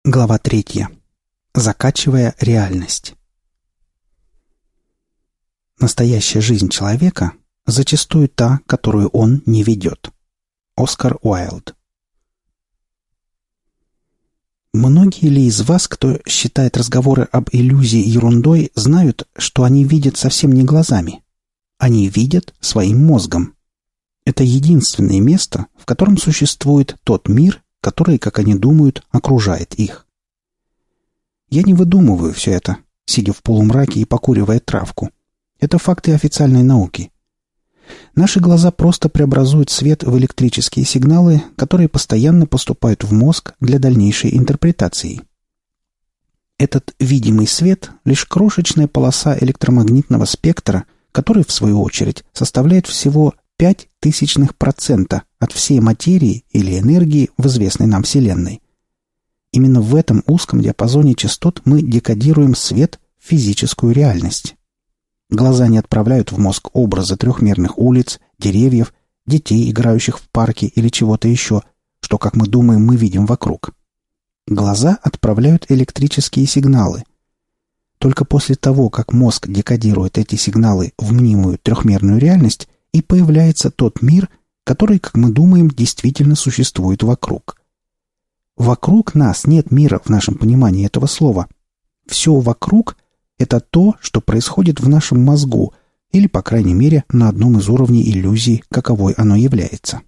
Глава 3. Закачивая реальность. Настоящая жизнь человека зачастую та, которую он не ведет. Оскар Уайльд. Многие ли из вас, кто считает разговоры об иллюзии ерундой, знают, что они видят совсем не глазами? Они видят своим мозгом. Это единственное место, в котором существует тот мир, который, как они думают, окружает их. Я не выдумываю все это, сидя в полумраке и покуривая травку. Это факты официальной науки. Наши глаза просто преобразуют свет в электрические сигналы, которые постоянно поступают в мозг для дальнейшей интерпретации. Этот видимый свет – лишь крошечная полоса электромагнитного спектра, который, в свою очередь, составляет всего 0,005% от всей материи или энергии в известной нам Вселенной. Именно в этом узком диапазоне частот мы декодируем свет в физическую реальность. Глаза не отправляют в мозг образы трехмерных улиц, деревьев, детей, играющих в парке или чего-то еще, что, как мы думаем, мы видим вокруг. Глаза отправляют электрические сигналы. Только после того, как мозг декодирует эти сигналы в мнимую трехмерную реальность, и появляется тот мир, который, как мы думаем, действительно существует вокруг. Вокруг нас нет мира в нашем понимании этого слова. Все вокруг – это то, что происходит в нашем мозгу, или, по крайней мере, на одном из уровней иллюзии, каковой оно является.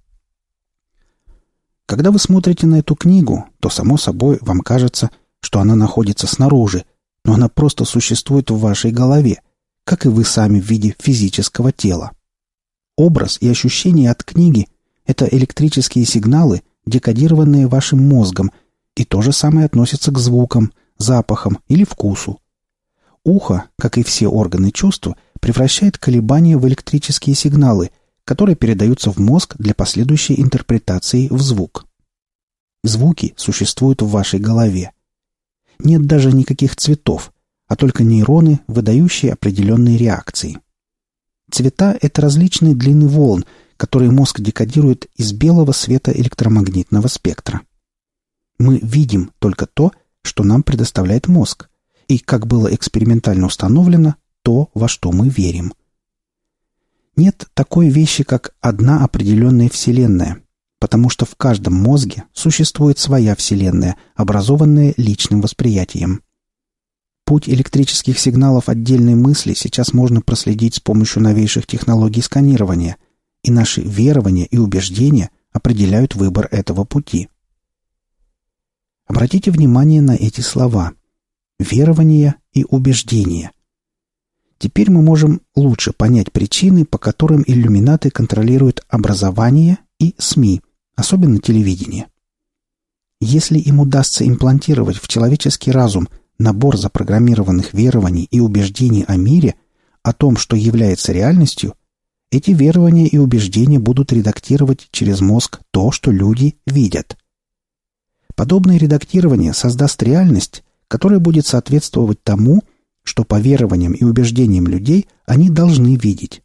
Когда вы смотрите на эту книгу, то, само собой, вам кажется, что она находится снаружи, но она просто существует в вашей голове, как и вы сами в виде физического тела. Образ и ощущения от книги – это электрические сигналы, декодированные вашим мозгом, и то же самое относится к звукам, запахам или вкусу. Ухо, как и все органы чувств, превращает колебания в электрические сигналы, которые передаются в мозг для последующей интерпретации в звук. Звуки существуют в вашей голове. Нет даже никаких цветов, а только нейроны, выдающие определенные реакции. Цвета – это различные длины волн, которые мозг декодирует из белого света электромагнитного спектра. Мы видим только то, что нам предоставляет мозг, и, как было экспериментально установлено, то, во что мы верим. Нет такой вещи, как одна определенная Вселенная, потому что в каждом мозге существует своя Вселенная, образованная личным восприятием. Путь электрических сигналов отдельной мысли сейчас можно проследить с помощью новейших технологий сканирования, и наши верования и убеждения определяют выбор этого пути. Обратите внимание на эти слова – верования и убеждения. Теперь мы можем лучше понять причины, по которым иллюминаты контролируют образование и СМИ, особенно телевидение. Если им удастся имплантировать в человеческий разум набор запрограммированных верований и убеждений о мире, о том, что является реальностью, эти верования и убеждения будут редактировать через мозг то, что люди видят. Подобное редактирование создаст реальность, которая будет соответствовать тому, что по верованиям и убеждениям людей они должны видеть.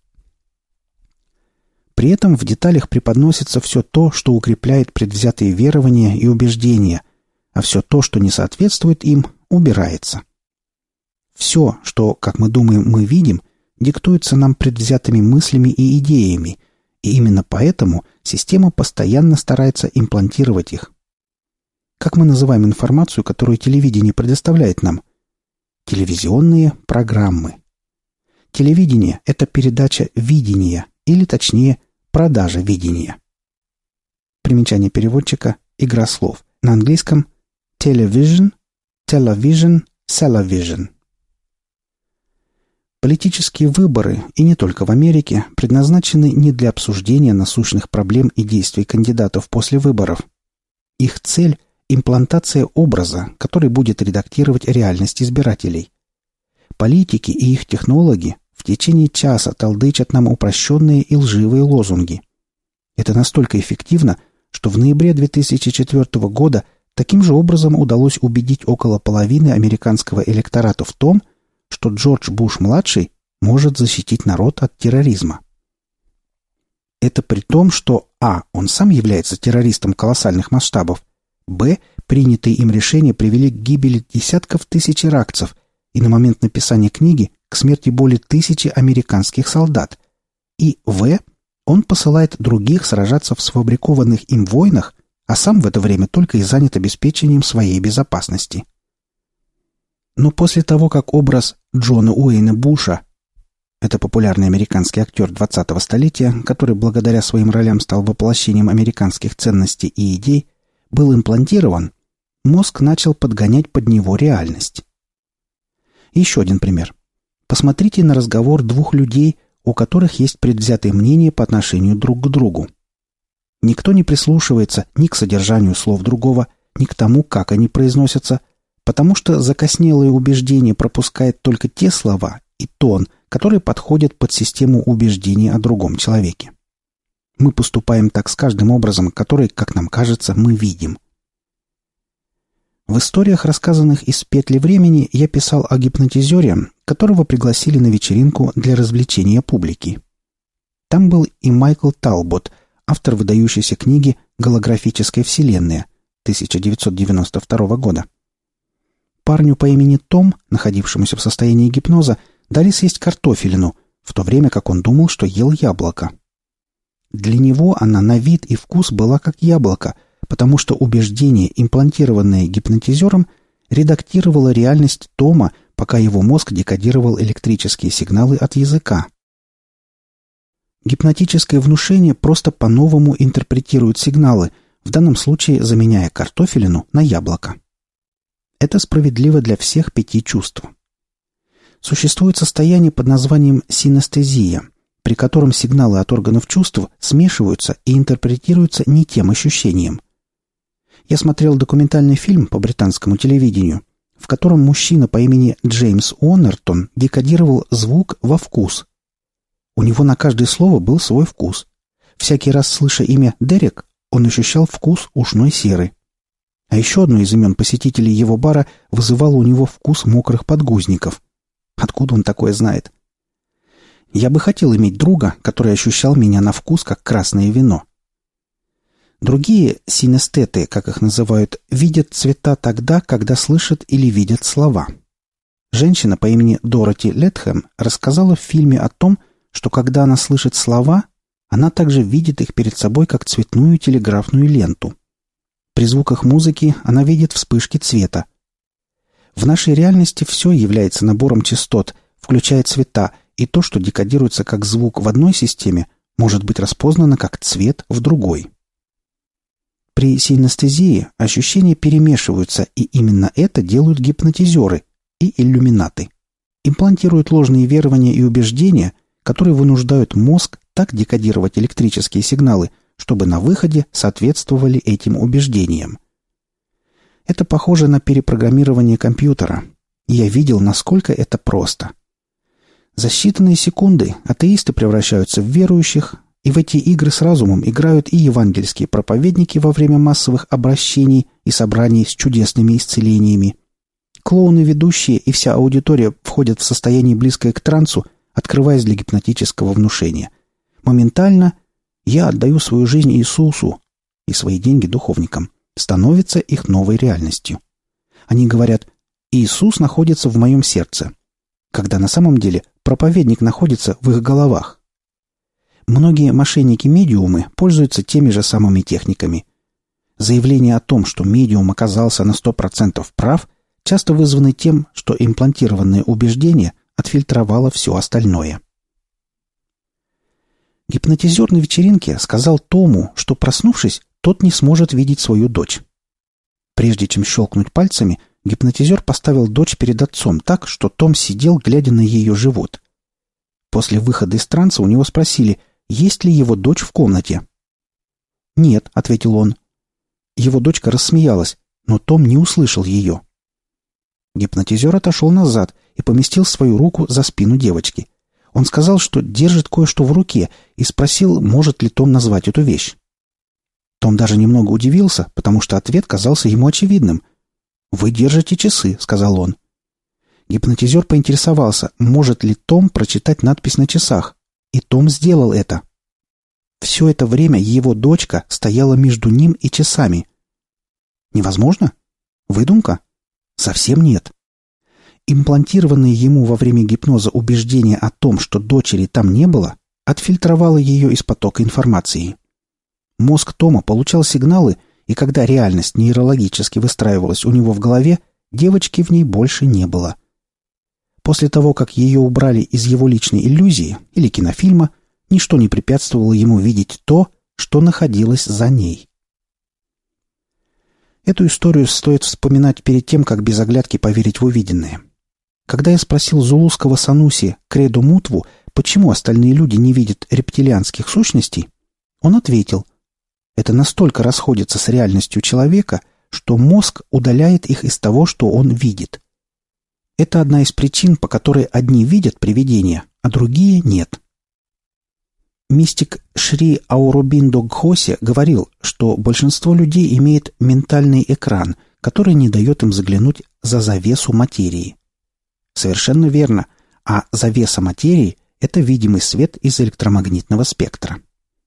При этом в деталях преподносится все то, что укрепляет предвзятые верования и убеждения, а все то, что не соответствует им, убирается. Все, что, как мы думаем, мы видим, диктуется нам предвзятыми мыслями и идеями, и именно поэтому система постоянно старается имплантировать их. Как мы называем информацию, которую телевидение предоставляет нам? Телевизионные программы. Телевидение – это передача видения, или точнее, продажа видения. Примечание переводчика – игра слов. На английском television, television. Политические выборы, и не только в Америке, предназначены не для обсуждения насущных проблем и действий кандидатов после выборов. Их цель – имплантация образа, который будет редактировать реальность избирателей. Политики и их технологи в течение часа толдычат нам упрощенные и лживые лозунги. Это настолько эффективно, что в ноябре 2004 года таким же образом удалось убедить около половины американского электората в том, что Джордж Буш-младший может защитить народ от терроризма. Это при том, что а. он сам является террористом колоссальных масштабов, б. Принятые им решения привели к гибели десятков тысяч иракцев и на момент написания книги к смерти более 1000 американских солдат. И он посылает других сражаться в сфабрикованных им войнах, а сам в это время только и занят обеспечением своей безопасности. Но после того, как образ Джона Уэйна Буша, это популярный американский актер 20-го столетия, который благодаря своим ролям стал воплощением американских ценностей и идей, был имплантирован, мозг начал подгонять под него реальность. Еще один пример. Посмотрите на разговор двух людей, у которых есть предвзятое мнение по отношению друг к другу. Никто не прислушивается ни к содержанию слов другого, ни к тому, как они произносятся, потому что закоснелое убеждение пропускает только те слова и тон, которые подходят под систему убеждений о другом человеке. Мы поступаем так с каждым образом, который, как нам кажется, мы видим. В историях, рассказанных из «Петли времени», я писал о гипнотизере, которого пригласили на вечеринку для развлечения публики. Там был и Майкл Талбот, автор выдающейся книги «Голографическая вселенная» 1992 года. Парню по имени Том, находившемуся в состоянии гипноза, дали съесть картофелину, в то время как он думал, что ел яблоко. Для него она на вид и вкус была как яблоко, потому что убеждение, имплантированное гипнотизером, редактировало реальность Тома, пока его мозг декодировал электрические сигналы от языка. Гипнотическое внушение просто по-новому интерпретирует сигналы, в данном случае заменяя картофелину на яблоко. Это справедливо для всех 5 чувств. Существует состояние под названием синестезия, при котором сигналы от органов чувств смешиваются и интерпретируются не тем ощущением. Я смотрел документальный фильм по британскому телевидению, в котором мужчина по имени Джеймс Уоннертон декодировал звук во вкус. У него на каждое слово был свой вкус. Всякий раз, слыша имя Дерек, он ощущал вкус ушной серы. А еще одно из имен посетителей его бара вызывало у него вкус мокрых подгузников. Откуда он такое знает? Я бы хотел иметь друга, который ощущал меня на вкус, как красное вино. Другие синестеты, как их называют, видят цвета тогда, когда слышат или видят слова. Женщина по имени Дороти Летхэм рассказала в фильме о том, что когда она слышит слова, она также видит их перед собой как цветную телеграфную ленту. При звуках музыки она видит вспышки цвета. В нашей реальности все является набором частот, включая цвета, и то, что декодируется как звук в одной системе, может быть распознано как цвет в другой. При синестезии ощущения перемешиваются, и именно это делают гипнотизеры и иллюминаты. Имплантируют ложные верования и убеждения, которые вынуждают мозг так декодировать электрические сигналы, чтобы на выходе соответствовали этим убеждениям. Это похоже на перепрограммирование компьютера. Я видел, насколько это просто. За считанные секунды атеисты превращаются в верующих, и в эти игры с разумом играют и евангельские проповедники во время массовых обращений и собраний с чудесными исцелениями. Клоуны-ведущие и вся аудитория входят в состояние, близкое к трансу, открываясь для гипнотического внушения. Моментально «я отдаю свою жизнь Иисусу» и свои деньги духовникам. Становится их новой реальностью. Они говорят «Иисус находится в моем сердце», когда на самом деле проповедник находится в их головах. Многие мошенники-медиумы пользуются теми же самыми техниками. Заявления о том, что медиум оказался на 100% прав, часто вызваны тем, что имплантированное убеждение отфильтровало все остальное. Гипнотизер на вечеринке сказал Тому, что, проснувшись, тот не сможет видеть свою дочь. Прежде чем щелкнуть пальцами, гипнотизер поставил дочь перед отцом так, что Том сидел, глядя на ее живот. После выхода из транса у него спросили, есть ли его дочь в комнате. «Нет», — ответил он. Его дочка рассмеялась, но Том не услышал ее. Гипнотизер отошел назад и поместил свою руку за спину девочки. Он сказал, что держит кое-что в руке, и спросил, может ли Том назвать эту вещь. Том даже немного удивился, потому что ответ казался ему очевидным. «Вы держите часы», — сказал он. Гипнотизер поинтересовался, может ли Том прочитать надпись на часах, и Том сделал это. Все это время его дочка стояла между ним и часами. Невозможно? Выдумка? Совсем нет. Имплантированное ему во время гипноза убеждение о том, что дочери там не было, отфильтровало ее из потока информации. Мозг Тома получал сигналы, и когда реальность нейрологически выстраивалась у него в голове, девочки в ней больше не было. После того, как ее убрали из его личной иллюзии или кинофильма, ничто не препятствовало ему видеть то, что находилось за ней. Эту историю стоит вспоминать перед тем, как без оглядки поверить в увиденное. Когда я спросил зулусского сануси Кредо Мутву, почему остальные люди не видят рептилианских сущностей, он ответил: это настолько расходится с реальностью человека, что мозг удаляет их из того, что он видит. Это одна из причин, по которой одни видят привидения, а другие нет. Мистик Шри Ауробиндо Гхосе говорил, что большинство людей имеет ментальный экран, который не дает им заглянуть за завесу материи. Совершенно верно, а завеса материи – это видимый свет из электромагнитного спектра.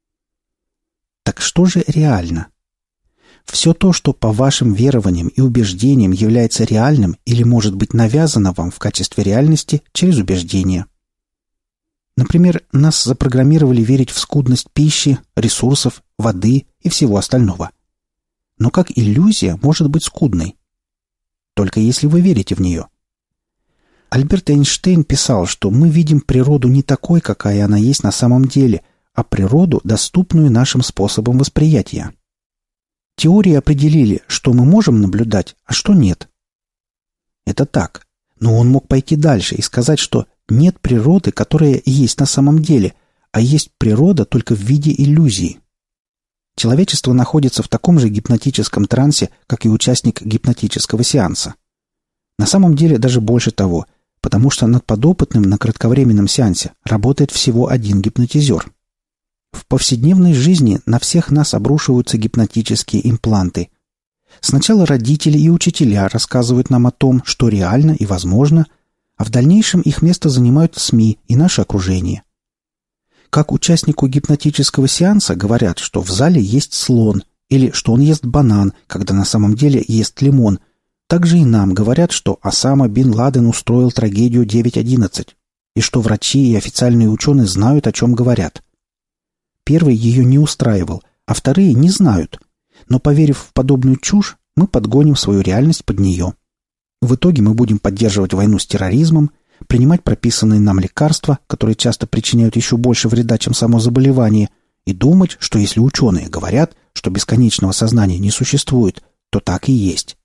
Так что же реально? Все то, что по вашим верованиям и убеждениям является реальным или может быть навязано вам в качестве реальности через убеждения. Например, нас запрограммировали верить в скудность пищи, ресурсов, воды и всего остального. Но как иллюзия может быть скудной? Только если вы верите в нее. Альберт Эйнштейн писал, что мы видим природу не такой, какая она есть на самом деле, а природу, доступную нашим способом восприятия. Теории определили, что мы можем наблюдать, а что нет. Это так. Но он мог пойти дальше и сказать, что нет природы, которая есть на самом деле, а есть природа только в виде иллюзии. Человечество находится в таком же гипнотическом трансе, как и участник гипнотического сеанса. На самом деле даже больше того, потому что над подопытным на кратковременном сеансе работает всего один гипнотизер. В повседневной жизни на всех нас обрушиваются гипнотические импланты. Сначала родители и учителя рассказывают нам о том, что реально и возможно, а в дальнейшем их место занимают СМИ и наше окружение. Как участнику гипнотического сеанса говорят, что в зале есть слон, или что он ест банан, когда на самом деле ест лимон, так же и нам говорят, что Осама бин Ладен устроил трагедию 9/11, и что врачи и официальные ученые знают, о чем говорят. Первый ее не устраивал, а вторые не знают, но, поверив в подобную чушь, мы подгоним свою реальность под нее. В итоге мы будем поддерживать войну с терроризмом, принимать прописанные нам лекарства, которые часто причиняют еще больше вреда, чем само заболевание, и думать, что если ученые говорят, что бесконечного сознания не существует, то так и есть.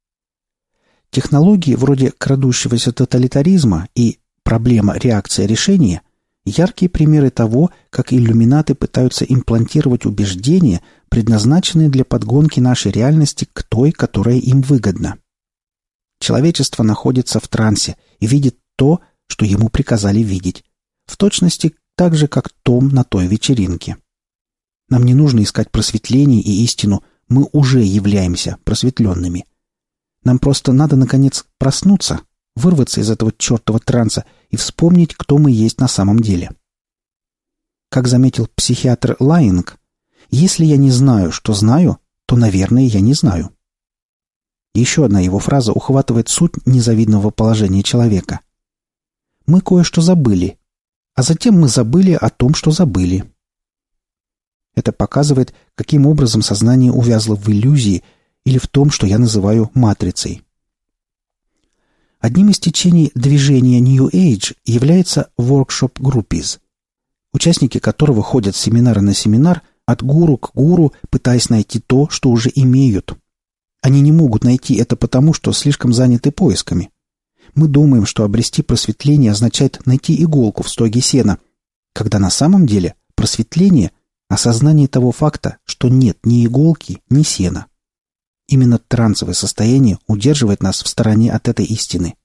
Технологии вроде крадущегося тоталитаризма и проблема реакция-решение – яркие примеры того, как иллюминаты пытаются имплантировать убеждения, предназначенные для подгонки нашей реальности к той, которая им выгодна. Человечество находится в трансе и видит то, что ему приказали видеть, в точности так же, как Том на той вечеринке. Нам не нужно искать просветление и истину, мы уже являемся просветленными. Нам просто надо, наконец, проснуться, вырваться из этого чертова транса и вспомнить, кто мы есть на самом деле. Как заметил психиатр Лайинг, если я не знаю, что знаю, то, наверное, я не знаю. Еще одна его фраза ухватывает суть незавидного положения человека. Мы кое-что забыли, а затем мы забыли о том, что забыли. Это показывает, каким образом сознание увязло в иллюзии или в том, что я называю матрицей. Одним из течений движения New Age является workshop groupies, участники которого ходят с семинара на семинар, от гуру к гуру, пытаясь найти то, что уже имеют. Они не могут найти это потому, что слишком заняты поисками. Мы думаем, что обрести просветление означает найти иголку в стоге сена, когда на самом деле просветление – осознание того факта, что нет ни иголки, ни сена. Именно трансовое состояние удерживает нас в стороне от этой истины.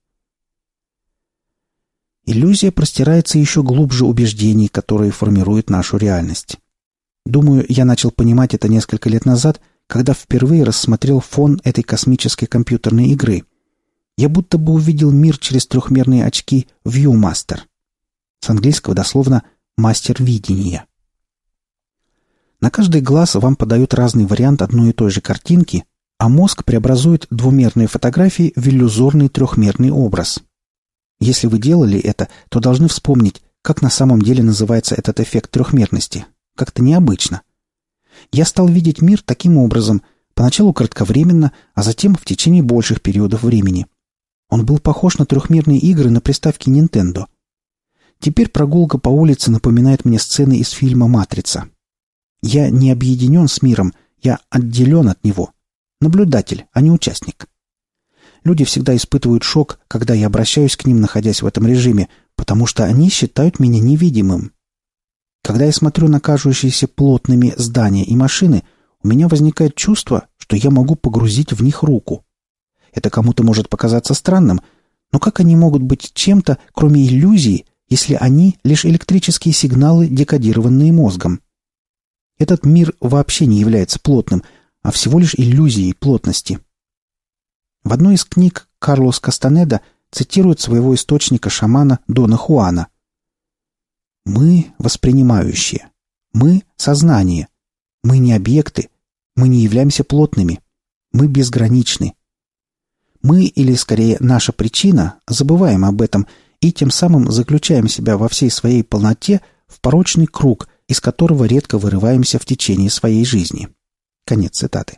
Иллюзия простирается еще глубже убеждений, которые формируют нашу реальность. Думаю, я начал понимать это несколько лет назад, когда впервые рассмотрел фон этой космической компьютерной игры. Я будто бы увидел мир через трехмерные очки Viewmaster. С английского дословно «мастер видения». На каждый глаз вам подают разный вариант одной и той же картинки, а мозг преобразует двумерные фотографии в иллюзорный трехмерный образ. Если вы делали это, то должны вспомнить, как на самом деле называется этот эффект трехмерности. Как-то необычно. Я стал видеть мир таким образом, поначалу кратковременно, а затем в течение больших периодов времени. Он был похож на трехмерные игры на приставке Nintendo. Теперь прогулка по улице напоминает мне сцены из фильма «Матрица». Я не объединен с миром, я отделен от него. Наблюдатель, а не участник. Люди всегда испытывают шок, когда я обращаюсь к ним, находясь в этом режиме, потому что они считают меня невидимым. Когда я смотрю на кажущиеся плотными здания и машины, у меня возникает чувство, что я могу погрузить в них руку. Это кому-то может показаться странным, но как они могут быть чем-то, кроме иллюзии, если они лишь электрические сигналы, декодированные мозгом? Этот мир вообще не является плотным, а всего лишь иллюзией плотности. В одной из книг Карлос Кастанеда цитирует своего источника-шамана Дона Хуана. «Мы воспринимающие. Мы — сознание. Мы не объекты. Мы не являемся плотными. Мы безграничны. Мы, или скорее наша причина, забываем об этом и тем самым заключаем себя во всей своей полноте в порочный круг, из которого редко вырываемся в течение своей жизни». Конец цитаты.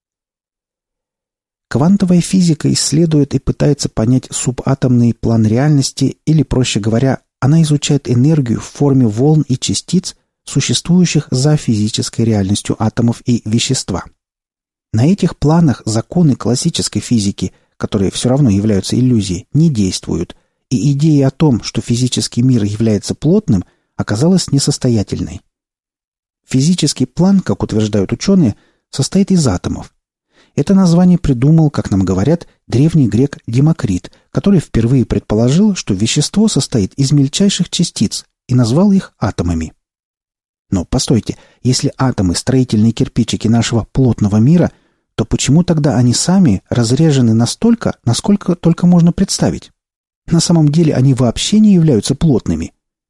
Квантовая физика исследует и пытается понять субатомный план реальности, или, проще говоря, она изучает энергию в форме волн и частиц, существующих за физической реальностью атомов и вещества. На этих планах законы классической физики, которые все равно являются иллюзией, не действуют, и идея о том, что физический мир является плотным, оказалась несостоятельной. Физический план, как утверждают ученые, состоит из атомов. Это название придумал, как нам говорят, древний грек Демокрит, который впервые предположил, что вещество состоит из мельчайших частиц, и назвал их атомами. Но постойте, если атомы — строительные кирпичики нашего плотного мира, то почему тогда они сами разрежены настолько, насколько только можно представить? На самом деле они вообще не являются плотными.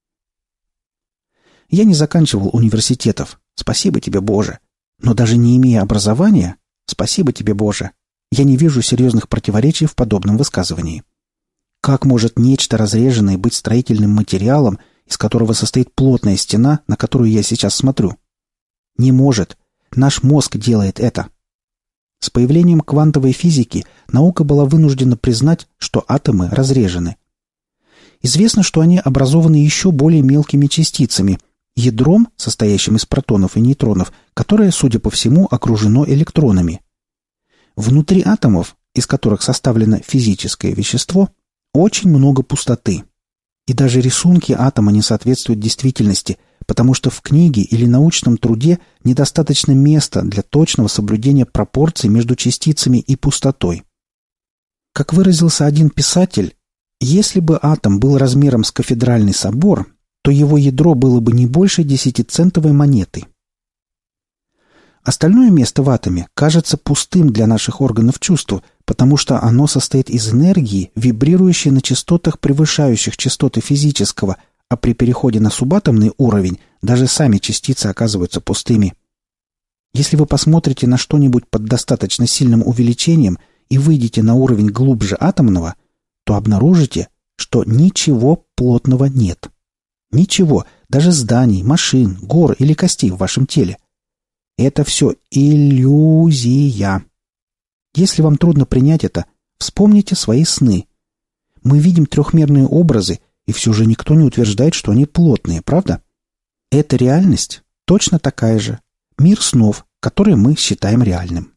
Я не заканчивал университетов, спасибо тебе, Боже. Но даже не имея образования, спасибо тебе, Боже, я не вижу серьезных противоречий в подобном высказывании. Как может нечто разреженное быть строительным материалом, из которого состоит плотная стена, на которую я сейчас смотрю? Не может. Наш мозг делает это. С появлением квантовой физики наука была вынуждена признать, что атомы разрежены. Известно, что они образованы еще более мелкими частицами, ядром, состоящим из протонов и нейтронов, которое, судя по всему, окружено электронами. Внутри атомов, из которых составлено физическое вещество, очень много пустоты. И даже рисунки атома не соответствуют действительности, потому что в книге или научном труде недостаточно места для точного соблюдения пропорций между частицами и пустотой. Как выразился один писатель, если бы атом был размером с кафедральный собор, то его ядро было бы не больше 10-центовой монеты. Остальное место в атоме кажется пустым для наших органов чувств, потому что оно состоит из энергии, вибрирующей на частотах, превышающих частоты физического, а при переходе на субатомный уровень даже сами частицы оказываются пустыми. Если вы посмотрите на что-нибудь под достаточно сильным увеличением и выйдете на уровень глубже атомного, то обнаружите, что ничего плотного нет. Ничего, даже зданий, машин, гор или костей в вашем теле. Это все иллюзия. Если вам трудно принять это, вспомните свои сны. Мы видим трехмерные образы, и все же никто не утверждает, что они плотные, правда? Эта реальность точно такая же. Мир снов, который мы считаем реальным.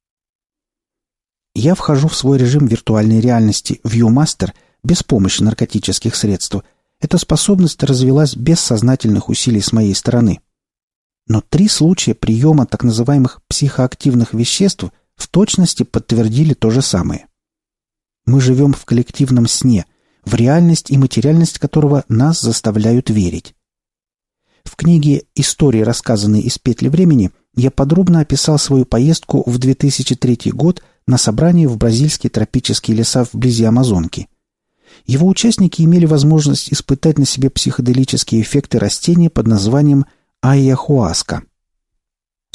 Я вхожу в свой режим виртуальной реальности ViewMaster без помощи наркотических средств. Эта способность развилась без сознательных усилий с моей стороны. Но 3 случая приема так называемых психоактивных веществ в точности подтвердили то же самое. Мы живем в коллективном сне, в реальность и материальность которого нас заставляют верить. В книге «Истории, рассказанные из петли времени» я подробно описал свою поездку в 2003 год на собрание в бразильские тропические леса вблизи Амазонки. Его участники имели возможность испытать на себе психоделические эффекты растения под названием айахуаска.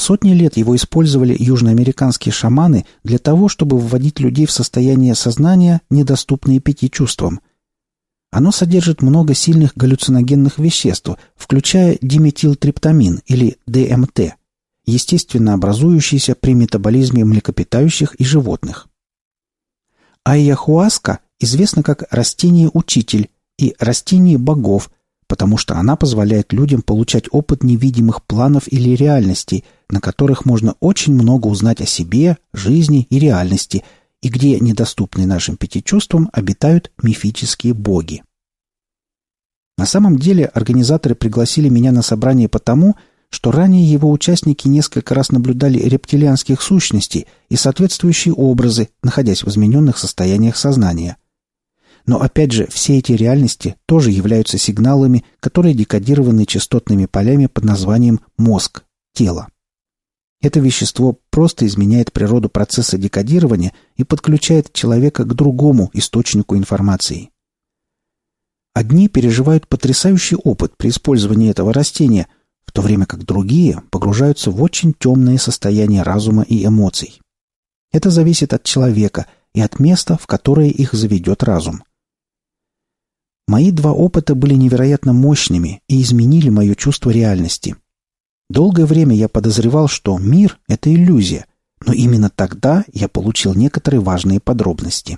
Сотни лет его использовали южноамериканские шаманы для того, чтобы вводить людей в состояние сознания, недоступные 5 чувствам. Оно содержит много сильных галлюциногенных веществ, включая диметилтриптамин или ДМТ, естественно образующийся при метаболизме млекопитающих и животных. Айяхуаска известна как растение-учитель и растение богов, потому что она позволяет людям получать опыт невидимых планов или реальностей, на которых можно очень много узнать о себе, жизни и реальности, и где, недоступные нашим 5 чувствам, обитают мифические боги. На самом деле организаторы пригласили меня на собрание потому, что ранее его участники несколько раз наблюдали рептилианских сущностей и соответствующие образы, находясь в измененных состояниях сознания. Но опять же, все эти реальности тоже являются сигналами, которые декодированы частотными полями под названием мозг, тело. Это вещество просто изменяет природу процесса декодирования и подключает человека к другому источнику информации. Одни переживают потрясающий опыт при использовании этого растения, в то время как другие погружаются в очень темные состояния разума и эмоций. Это зависит от человека и от места, в которое их заведет разум. Мои 2 опыта были невероятно мощными и изменили мое чувство реальности. Долгое время я подозревал, что мир – это иллюзия, но именно тогда я получил некоторые важные подробности.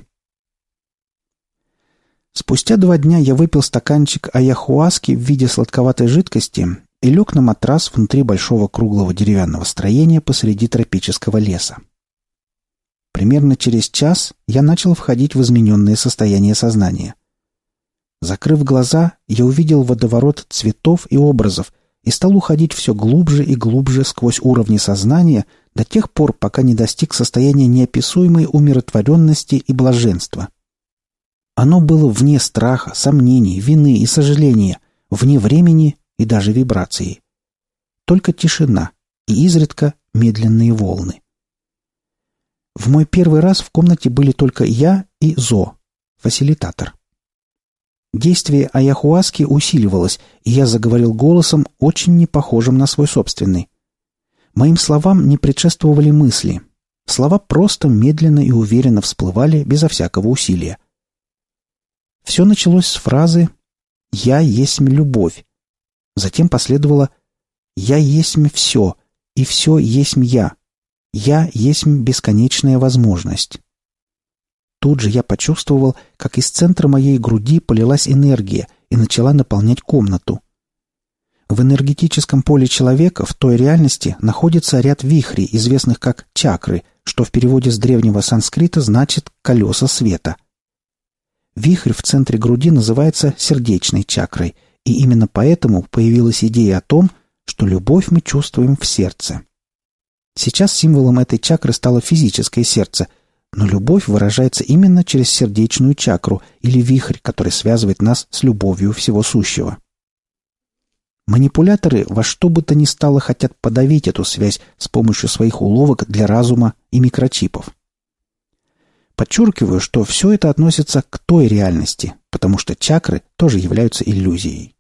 Спустя 2 дня я выпил стаканчик айяхуаски в виде сладковатой жидкости и лег на матрас внутри большого круглого деревянного строения посреди тропического леса. Примерно через час я начал входить в измененное состояние сознания. Закрыв глаза, я увидел водоворот цветов и образов и стал уходить все глубже и глубже сквозь уровни сознания до тех пор, пока не достиг состояния неописуемой умиротворенности и блаженства. Оно было вне страха, сомнений, вины и сожаления, вне времени и даже вибрации. Только тишина и изредка медленные волны. В мой первый раз в комнате были только я и Зо, фасилитатор. Действие айяхуаски усиливалось, и я заговорил голосом, очень не похожим на свой собственный. Моим словам не предшествовали мысли. Слова просто медленно и уверенно всплывали безо всякого усилия. Все началось с фразы «Я есмь любовь». Затем последовало «Я есмь все, и все есмь я. Я есмь бесконечная возможность». Тут же я почувствовал, как из центра моей груди полилась энергия и начала наполнять комнату. В энергетическом поле человека в той реальности находится ряд вихрей, известных как чакры, что в переводе с древнего санскрита значит «колеса света». Вихрь в центре груди называется сердечной чакрой, и именно поэтому появилась идея о том, что любовь мы чувствуем в сердце. Сейчас символом этой чакры стало физическое сердце, но любовь выражается именно через сердечную чакру или вихрь, который связывает нас с любовью всего сущего. Манипуляторы во что бы то ни стало хотят подавить эту связь с помощью своих уловок для разума и микрочипов. Подчеркиваю, что все это относится к той реальности, потому что чакры тоже являются иллюзией.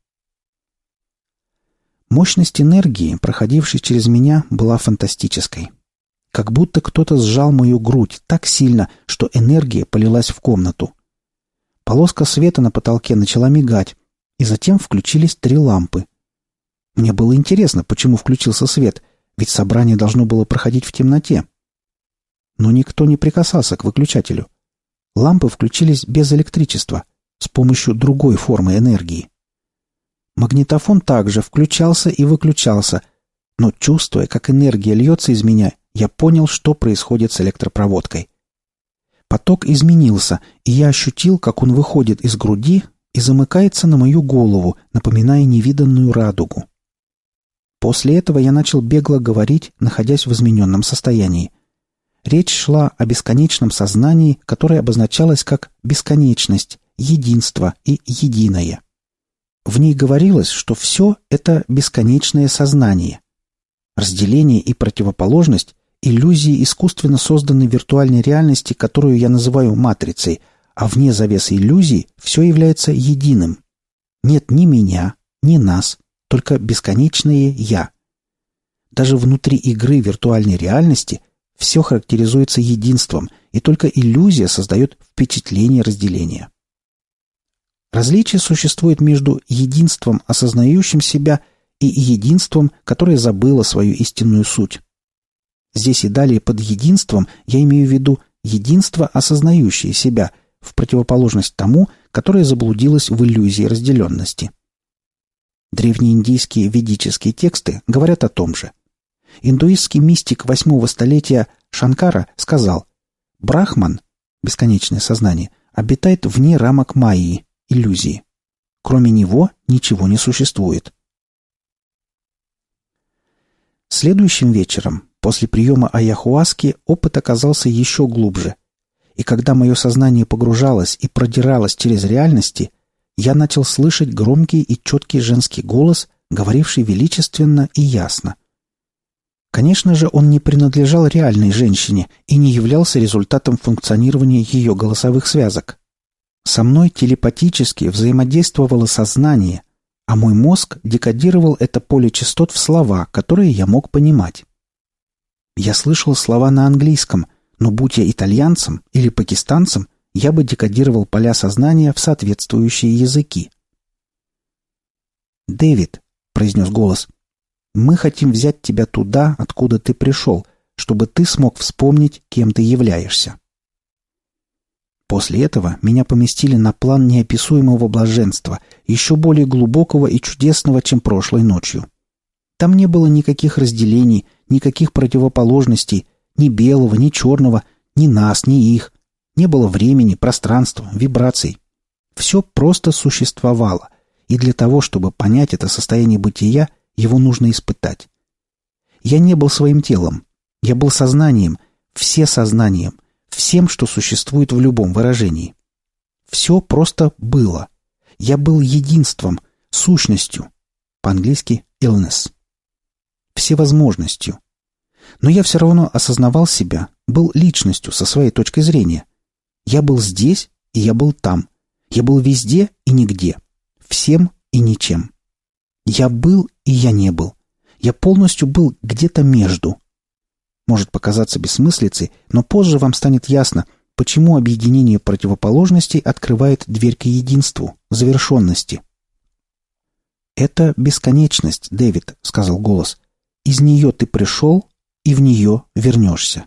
Мощность энергии, проходившей через меня, была фантастической. Как будто кто-то сжал мою грудь так сильно, что энергия полилась в комнату. Полоска света на потолке начала мигать, и затем включились 3 лампы. Мне было интересно, почему включился свет, ведь собрание должно было проходить в темноте. Но никто не прикасался к выключателю. Лампы включились без электричества, с помощью другой формы энергии. Магнитофон также включался и выключался, но, чувствуя, как энергия льется из меня, я понял, что происходит с электропроводкой. Поток изменился, и я ощутил, как он выходит из груди и замыкается на мою голову, напоминая невиданную радугу. После этого я начал бегло говорить, находясь в измененном состоянии. Речь шла о бесконечном сознании, которое обозначалось как бесконечность, единство и единое. В ней говорилось, что все — это бесконечное сознание. Разделение и противоположность — иллюзии искусственно созданной виртуальной реальности, которую я называю матрицей, а вне завесы иллюзий все является единым. Нет ни меня, ни нас, только бесконечное «я». Даже внутри игры виртуальной реальности все характеризуется единством, и только иллюзия создает впечатление разделения. Различие существует между единством, осознающим себя, и единством, которое забыло свою истинную суть. Здесь и далее под единством я имею в виду единство, осознающее себя, в противоположность тому, которое заблудилось в иллюзии разделенности. Древнеиндийские ведические тексты говорят о том же. Индуистский мистик 8 столетия Шанкара сказал: «Брахман, бесконечное сознание, обитает вне рамок майи, иллюзии. Кроме него ничего не существует». Следующим вечером, после приема аяхуаски, опыт оказался еще глубже. И когда мое сознание погружалось и продиралось через реальности, я начал слышать громкий и четкий женский голос, говоривший величественно и ясно. Конечно же, он не принадлежал реальной женщине и не являлся результатом функционирования ее голосовых связок. Со мной телепатически взаимодействовало сознание, а мой мозг декодировал это поле частот в слова, которые я мог понимать. Я слышал слова на английском, но будь я итальянцем или пакистанцем, я бы декодировал поля сознания в соответствующие языки. «Дэвид», — произнес голос, — «мы хотим взять тебя туда, откуда ты пришел, чтобы ты смог вспомнить, кем ты являешься». После этого меня поместили на план неописуемого блаженства, еще более глубокого и чудесного, чем прошлой ночью. Там не было никаких разделений, никаких противоположностей, ни белого, ни черного, ни нас, ни их. Не было времени, пространства, вибраций. Все просто существовало, и для того, чтобы понять это состояние бытия, его нужно испытать. Я не был своим телом, я был сознанием, всесознанием, всем, что существует в любом выражении. Все просто было. Я был единством, сущностью, по-английски illness, всевозможностью. Но я все равно осознавал себя, был личностью со своей точки зрения. Я был здесь, и я был там. Я был везде и нигде. Всем и ничем. Я был, и я не был. Я полностью был где-то между. Может показаться бессмыслицей, но позже вам станет ясно, почему объединение противоположностей открывает дверь к единству, завершенности. «Это бесконечность, Дэвид», — сказал голос. «Из нее ты пришел, и в нее вернешься».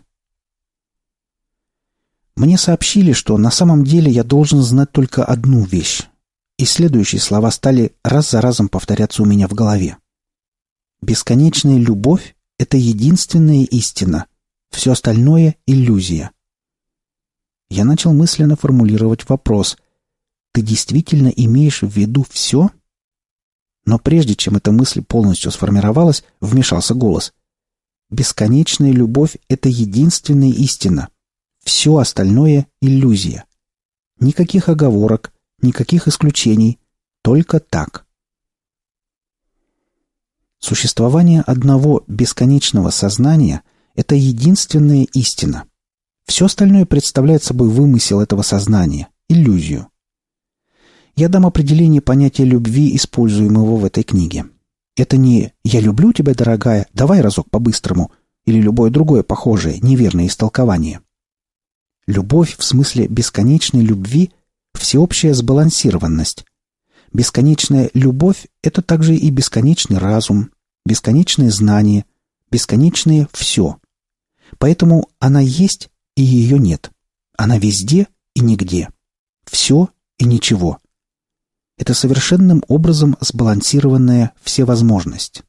Мне сообщили, что на самом деле я должен знать только одну вещь, и следующие слова стали раз за разом повторяться у меня в голове. Бесконечная любовь — это единственная истина, все остальное — иллюзия. Я начал мысленно формулировать вопрос: «Ты действительно имеешь в виду все?» Но прежде чем эта мысль полностью сформировалась, вмешался голос. «Бесконечная любовь — это единственная истина. Все остальное — иллюзия. Никаких оговорок, никаких исключений. Только так». Существование одного бесконечного сознания — это единственная истина. Все остальное представляет собой вымысел этого сознания, иллюзию. Я дам определение понятия любви, используемого в этой книге. Это не «я люблю тебя, дорогая, давай разок по-быстрому» или любое другое похожее, неверное истолкование. Любовь в смысле бесконечной любви — всеобщая сбалансированность. Бесконечная любовь — это также и бесконечный разум, бесконечное знание, бесконечное все. Поэтому она есть и ее нет. Она везде и нигде. Все и ничего. Это совершенным образом сбалансированная всевозможность.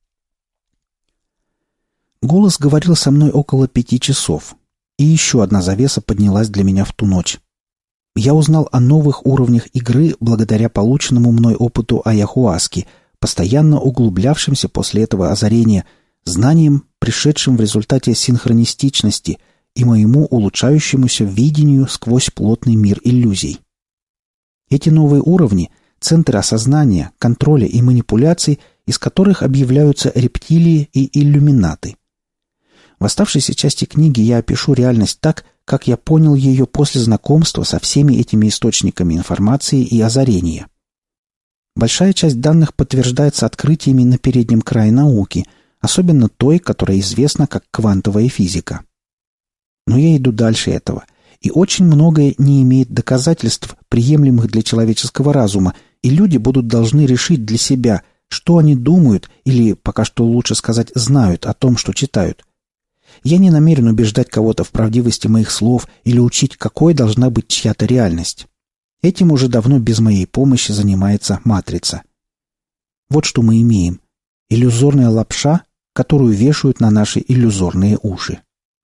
Голос говорил со мной около 5 часов, и еще одна завеса поднялась для меня в ту ночь. Я узнал о новых уровнях игры благодаря полученному мной опыту аяхуаски, постоянно углублявшимся после этого озарения, знаниям, пришедшим в результате синхронистичности и моему улучшающемуся видению сквозь плотный мир иллюзий. Эти новые уровни — центры осознания, контроля и манипуляций, из которых объявляются рептилии и иллюминаты. В оставшейся части книги я опишу реальность так, как я понял ее после знакомства со всеми этими источниками информации и озарения. Большая часть данных подтверждается открытиями на переднем крае науки, особенно той, которая известна как квантовая физика. Но я иду дальше этого, и очень многое не имеет доказательств, приемлемых для человеческого разума, и люди будут должны решить для себя, что они думают, или, пока что лучше сказать, знают о том, что читают. Я не намерен убеждать кого-то в правдивости моих слов или учить, какой должна быть чья-то реальность. Этим уже давно без моей помощи занимается матрица. Вот что мы имеем. Иллюзорная лапша, которую вешают на наши иллюзорные уши.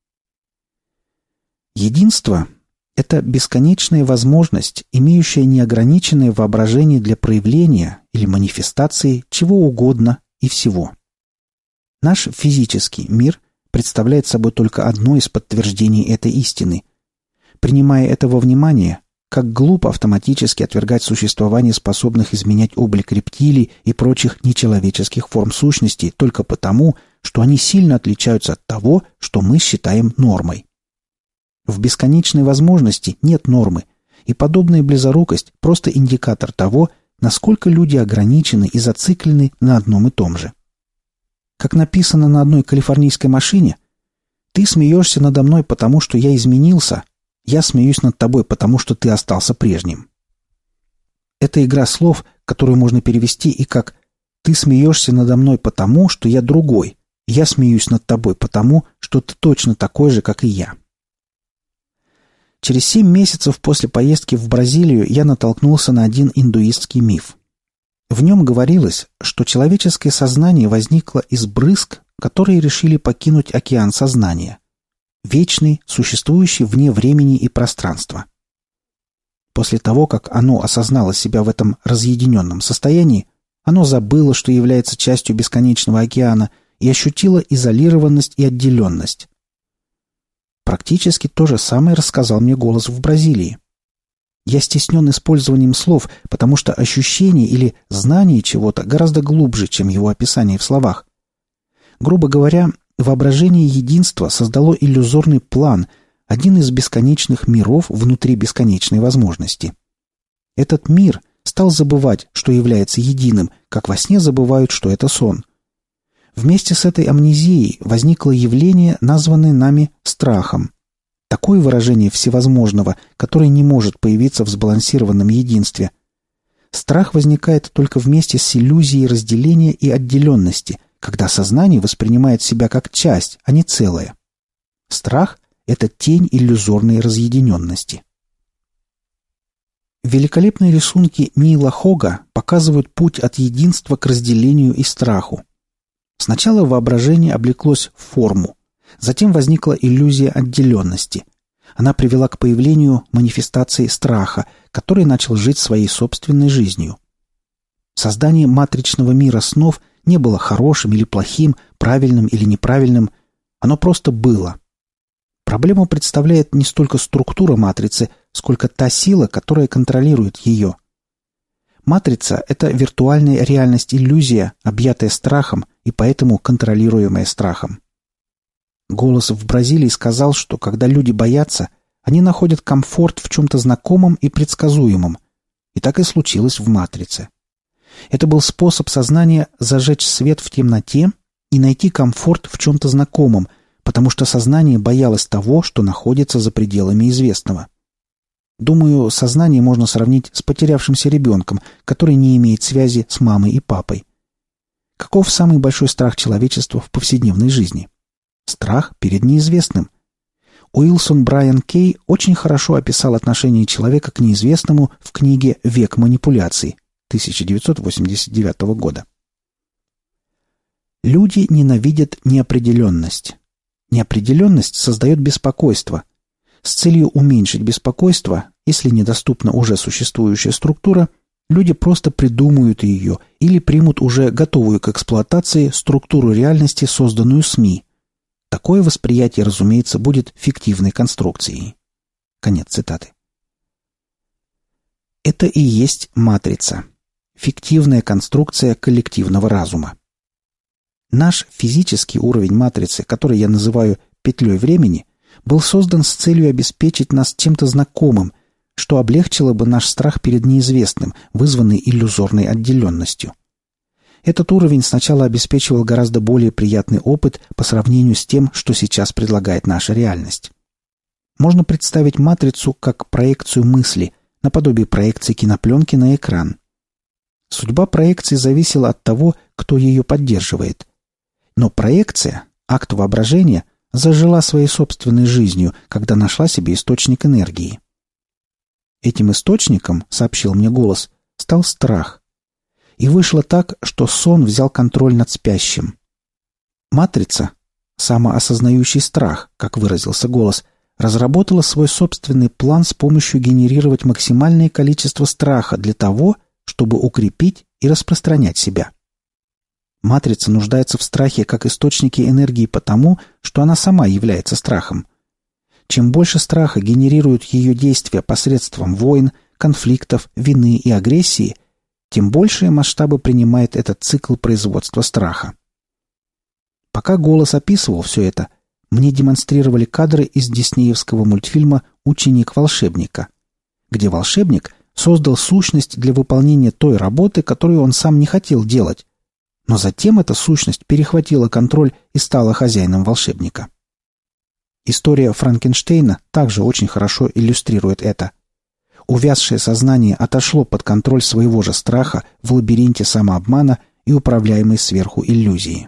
Единство – это бесконечная возможность, имеющая неограниченное воображение для проявления или манифестации чего угодно и всего. Наш физический мир представляет собой только одно из подтверждений этой истины. Принимая это во внимание, как глупо автоматически отвергать существование способных изменять облик рептилий и прочих нечеловеческих форм сущностей только потому, что они сильно отличаются от того, что мы считаем нормой. В бесконечной возможности нет нормы, и подобная близорукость – просто индикатор того, насколько люди ограничены и зациклены на одном и том же. Как написано на одной калифорнийской машине, «Ты смеешься надо мной, потому что я изменился, я смеюсь над тобой, потому что ты остался прежним». Это игра слов, которую можно перевести и как «Ты смеешься надо мной потому, что я другой, я смеюсь над тобой потому, что ты точно такой же, как и я». Через 7 месяцев после поездки в Бразилию я натолкнулся на один индуистский миф. В нем говорилось, что человеческое сознание возникло из брызг, которые решили покинуть океан сознания, вечный, существующий вне времени и пространства. После того, как оно осознало себя в этом разъединенном состоянии, оно забыло, что является частью бесконечного океана, и ощутило изолированность и отделенность. Практически то же самое рассказал мне голос в Бразилии. Я стеснен использованием слов, потому что ощущение или знание чего-то гораздо глубже, чем его описание в словах. Грубо говоря, воображение единства создало иллюзорный план, один из бесконечных миров внутри бесконечной возможности. Этот мир стал забывать, что является единым, как во сне забывают, что это сон. Вместе с этой амнезией возникло явление, названное нами страхом. Такое выражение всевозможного, которое не может появиться в сбалансированном единстве. Страх возникает только вместе с иллюзией разделения и отделенности, когда сознание воспринимает себя как часть, а не целое. Страх – это тень иллюзорной разъединенности. Великолепные рисунки Нила Хога показывают путь от единства к разделению и страху. Сначала воображение облеклось в форму, затем возникла иллюзия отделенности. Она привела к появлению манифестации страха, который начал жить своей собственной жизнью. Создание матричного мира снов не было хорошим или плохим, правильным или неправильным, оно просто было. Проблему представляет не столько структура матрицы, сколько та сила, которая контролирует ее. Матрица – это виртуальная реальность-иллюзия, объятая страхом и поэтому контролируемая страхом. Голос в Бразилии сказал, что когда люди боятся, они находят комфорт в чем-то знакомом и предсказуемом. И так и случилось в матрице. Это был способ сознания зажечь свет в темноте и найти комфорт в чем-то знакомом, потому что сознание боялось того, что находится за пределами известного. Думаю, сознание можно сравнить с потерявшимся ребенком, который не имеет связи с мамой и папой. Каков самый большой страх человечества в повседневной жизни? Страх перед неизвестным. Уилсон Брайан Кей очень хорошо описал отношение человека к неизвестному в книге «Век манипуляций» 1989 года. Люди ненавидят неопределенность. Неопределенность создает беспокойство. С целью уменьшить беспокойство, если недоступна уже существующая структура, люди просто придумают ее или примут уже готовую к эксплуатации структуру реальности, созданную СМИ. Такое восприятие, разумеется, будет фиктивной конструкцией. Конец цитаты. Это и есть матрица. Фиктивная конструкция коллективного разума. Наш физический уровень матрицы, который я называю петлей времени, был создан с целью обеспечить нас чем-то знакомым, что облегчило бы наш страх перед неизвестным, вызванный иллюзорной отделенностью. Этот уровень сначала обеспечивал гораздо более приятный опыт по сравнению с тем, что сейчас предлагает наша реальность. Можно представить матрицу как проекцию мысли, наподобие проекции кинопленки на экран. Судьба проекции зависела от того, кто ее поддерживает. Но проекция, акт воображения, зажила своей собственной жизнью, когда нашла себе источник энергии. Этим источником, сообщил мне голос, стал страх. И вышло так, что сон взял контроль над спящим. Матрица, самоосознающий страх, как выразился голос, разработала свой собственный план с помощью генерировать максимальное количество страха для того, чтобы укрепить и распространять себя. Матрица нуждается в страхе как источнике энергии потому, что она сама является страхом. Чем больше страха генерируют ее действия посредством войн, конфликтов, вины и агрессии, тем большие масштабы принимает этот цикл производства страха. Пока голос описывал все это, мне демонстрировали кадры из диснеевского мультфильма «Ученик волшебника», где волшебник создал сущность для выполнения той работы, которую он сам не хотел делать, но затем эта сущность перехватила контроль и стала хозяином волшебника. История Франкенштейна также очень хорошо иллюстрирует это. Увязшее сознание отошло под контроль своего же страха в лабиринте самообмана и управляемой сверху иллюзии.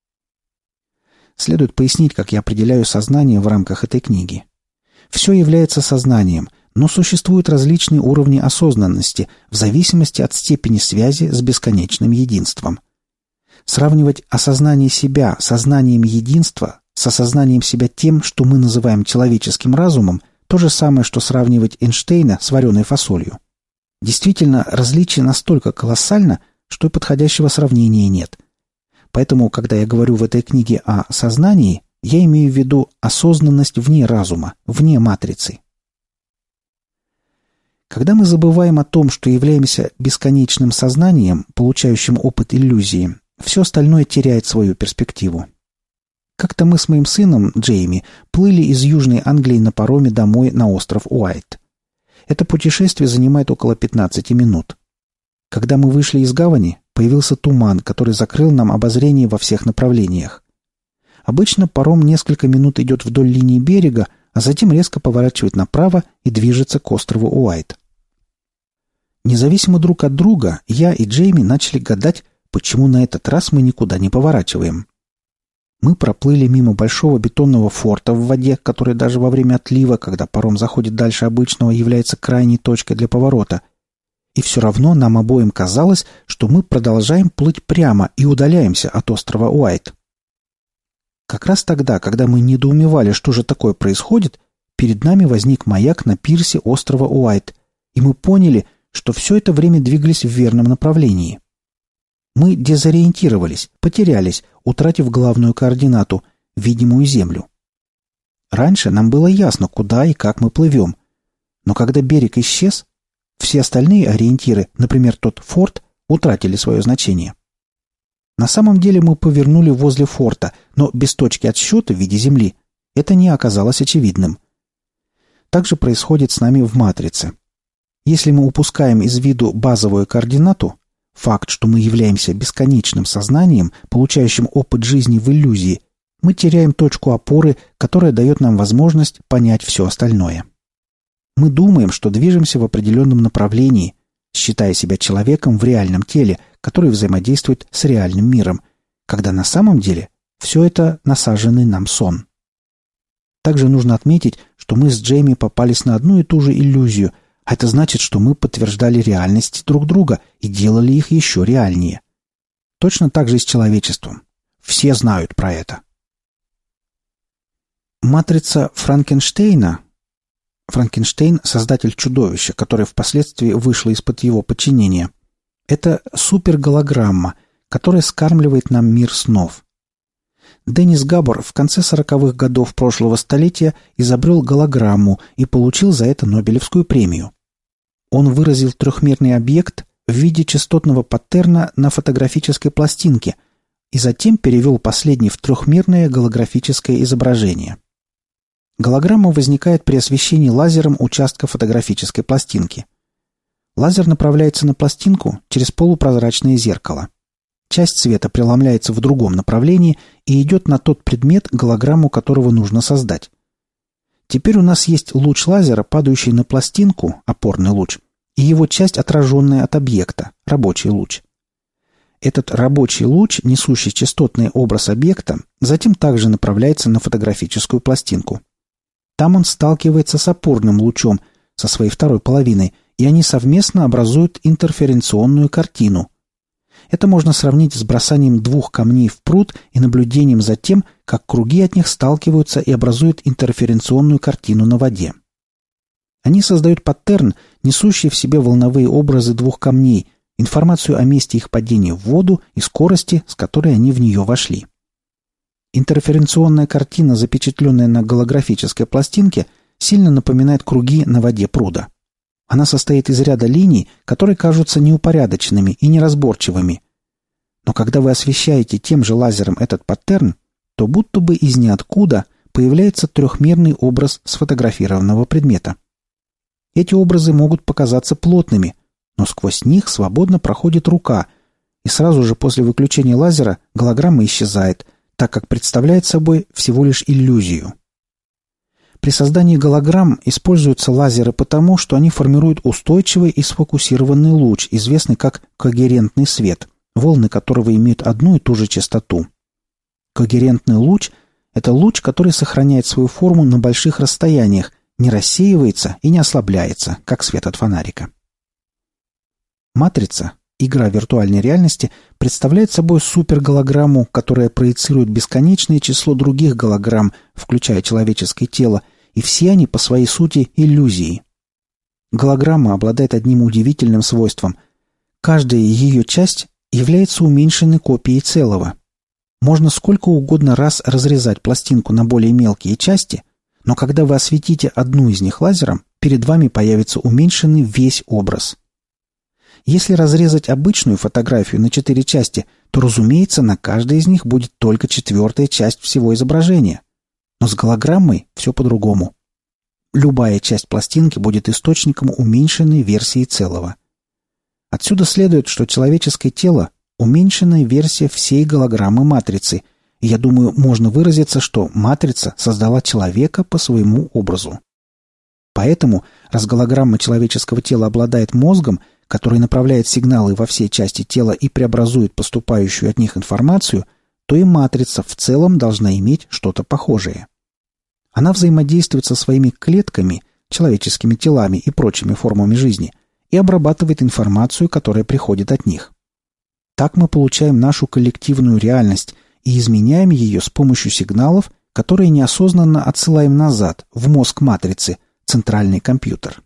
Следует пояснить, как я определяю сознание в рамках этой книги. Все является сознанием, но существуют различные уровни осознанности в зависимости от степени связи с бесконечным единством. Сравнивать осознание себя сознанием единства с осознанием себя тем, что мы называем человеческим разумом, то же самое, что сравнивать Эйнштейна с вареной фасолью. Действительно, различие настолько колоссально, что и подходящего сравнения нет. Поэтому, когда я говорю в этой книге о сознании, я имею в виду осознанность вне разума, вне матрицы. Когда мы забываем о том, что являемся бесконечным сознанием, получающим опыт иллюзии, все остальное теряет свою перспективу. Как-то мы с моим сыном, Джейми, плыли из Южной Англии на пароме домой на остров Уайт. Это путешествие занимает около 15 минут. Когда мы вышли из гавани, появился туман, который закрыл нам обозрение во всех направлениях. Обычно паром несколько минут идет вдоль линии берега, а затем резко поворачивает направо и движется к острову Уайт. Независимо друг от друга, я и Джейми начали гадать, почему на этот раз мы никуда не поворачиваем. Мы проплыли мимо большого бетонного форта в воде, который даже во время отлива, когда паром заходит дальше обычного, является крайней точкой для поворота. И все равно нам обоим казалось, что мы продолжаем плыть прямо и удаляемся от острова Уайт. Как раз тогда, когда мы недоумевали, что же такое происходит, перед нами возник маяк на пирсе острова Уайт, и мы поняли, что все это время двигались в верном направлении. Мы дезориентировались, потерялись, утратив главную координату – видимую землю. Раньше нам было ясно, куда и как мы плывем. Но когда берег исчез, все остальные ориентиры, например, тот форт, утратили свое значение. На самом деле мы повернули возле форта, но без точки отсчета в виде земли. Это не оказалось очевидным. Так же происходит с нами в матрице. Если мы упускаем из виду базовую координату, факт, что мы являемся бесконечным сознанием, получающим опыт жизни в иллюзии, мы теряем точку опоры, которая дает нам возможность понять все остальное. Мы думаем, что движемся в определенном направлении, считая себя человеком в реальном теле, который взаимодействует с реальным миром, когда на самом деле все это насаженный нам сон. Также нужно отметить, что мы с Джейми попались на одну и ту же иллюзию, а это значит, что мы подтверждали реальность друг друга и делали их еще реальнее. Точно так же и с человечеством. Все знают про это. Матрица Франкенштейна. Франкенштейн – создатель чудовища, которое впоследствии вышло из-под его подчинения. Это суперголограмма, которая скармливает нам мир снов. Деннис Габбор в конце 40-х годов прошлого столетия изобрел голограмму и получил за это Нобелевскую премию. Он выразил трехмерный объект в виде частотного паттерна на фотографической пластинке и затем перевел последний в трехмерное голографическое изображение. Голограмма возникает при освещении лазером участка фотографической пластинки. Лазер направляется на пластинку через полупрозрачное зеркало. Часть света преломляется в другом направлении и идет на тот предмет, голограмму которого нужно создать. Теперь у нас есть луч лазера, падающий на пластинку, опорный луч, и его часть, отраженная от объекта, рабочий луч. Этот рабочий луч, несущий частотный образ объекта, затем также направляется на фотографическую пластинку. Там он сталкивается с опорным лучом, со своей второй половиной, и они совместно образуют интерференционную картину. Это можно сравнить с бросанием двух камней в пруд и наблюдением за тем, как круги от них сталкиваются и образуют интерференционную картину на воде. Они создают паттерн, несущий в себе волновые образы двух камней, информацию о месте их падения в воду и скорости, с которой они в нее вошли. Интерференционная картина, запечатленная на голографической пластинке, сильно напоминает круги на воде пруда. Она состоит из ряда линий, которые кажутся неупорядоченными и неразборчивыми. Но когда вы освещаете тем же лазером этот паттерн, то будто бы из ниоткуда появляется трехмерный образ сфотографированного предмета. Эти образы могут показаться плотными, но сквозь них свободно проходит рука, и сразу же после выключения лазера голограмма исчезает, так как представляет собой всего лишь иллюзию. При создании голограмм используются лазеры потому, что они формируют устойчивый и сфокусированный луч, известный как когерентный свет, волны которого имеют одну и ту же частоту. Когерентный луч – это луч, который сохраняет свою форму на больших расстояниях, не рассеивается и не ослабляется, как свет от фонарика. Матрица, игра виртуальной реальности, представляет собой суперголограмму, которая проецирует бесконечное число других голограмм, включая человеческое тело, и все они по своей сути иллюзии. Голограмма обладает одним удивительным свойством. Каждая ее часть является уменьшенной копией целого. Можно сколько угодно раз разрезать пластинку на более мелкие части, но когда вы осветите одну из них лазером, перед вами появится уменьшенный весь образ. Если разрезать обычную фотографию на 4 части, то, разумеется, на каждой из них будет только 4-я часть всего изображения. Но с голограммой все по-другому. Любая часть пластинки будет источником уменьшенной версии целого. Отсюда следует, что человеческое тело – уменьшенная версия всей голограммы матрицы, и я думаю, можно выразиться, что матрица создала человека по своему образу. Поэтому, раз голограмма человеческого тела обладает мозгом, который направляет сигналы во все части тела и преобразует поступающую от них информацию, то и матрица в целом должна иметь что-то похожее. Она взаимодействует со своими клетками, человеческими телами и прочими формами жизни и обрабатывает информацию, которая приходит от них. Так мы получаем нашу коллективную реальность и изменяем ее с помощью сигналов, которые неосознанно отсылаем назад, в мозг матрицы, центральный компьютер.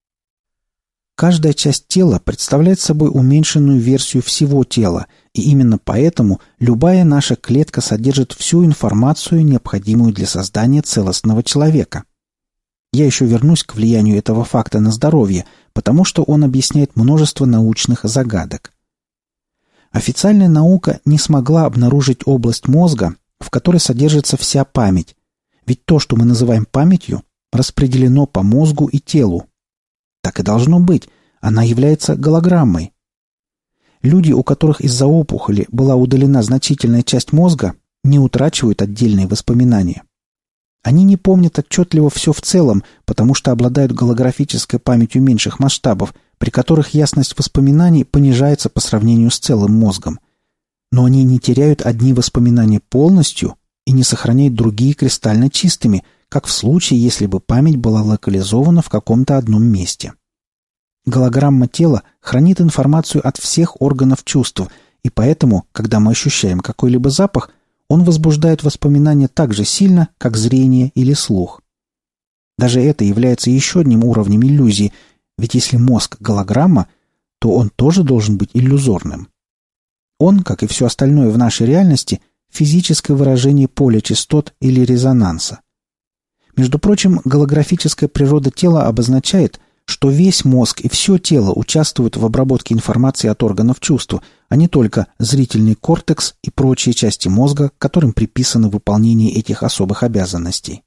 Каждая часть тела представляет собой уменьшенную версию всего тела, и именно поэтому любая наша клетка содержит всю информацию, необходимую для создания целостного человека. Я еще вернусь к влиянию этого факта на здоровье, потому что он объясняет множество научных загадок. Официальная наука не смогла обнаружить область мозга, в которой содержится вся память, ведь то, что мы называем памятью, распределено по мозгу и телу. Так и должно быть, она является голограммой. Люди, у которых из-за опухоли была удалена значительная часть мозга, не утрачивают отдельные воспоминания. Они не помнят отчетливо все в целом, потому что обладают голографической памятью меньших масштабов, при которых ясность воспоминаний понижается по сравнению с целым мозгом. Но они не теряют одни воспоминания полностью и не сохраняют другие кристально чистыми, как в случае, если бы память была локализована в каком-то одном месте. Голограмма тела хранит информацию от всех органов чувств, и поэтому, когда мы ощущаем какой-либо запах, он возбуждает воспоминания так же сильно, как зрение или слух. Даже это является еще одним уровнем иллюзии, ведь если мозг – голограмма, то он тоже должен быть иллюзорным. Он, как и все остальное в нашей реальности, физическое выражение поля частот или резонанса. Между прочим, голографическая природа тела обозначает, что весь мозг и все тело участвуют в обработке информации от органов чувств, а не только зрительный кортекс и прочие части мозга, которым приписано выполнение этих особых обязанностей.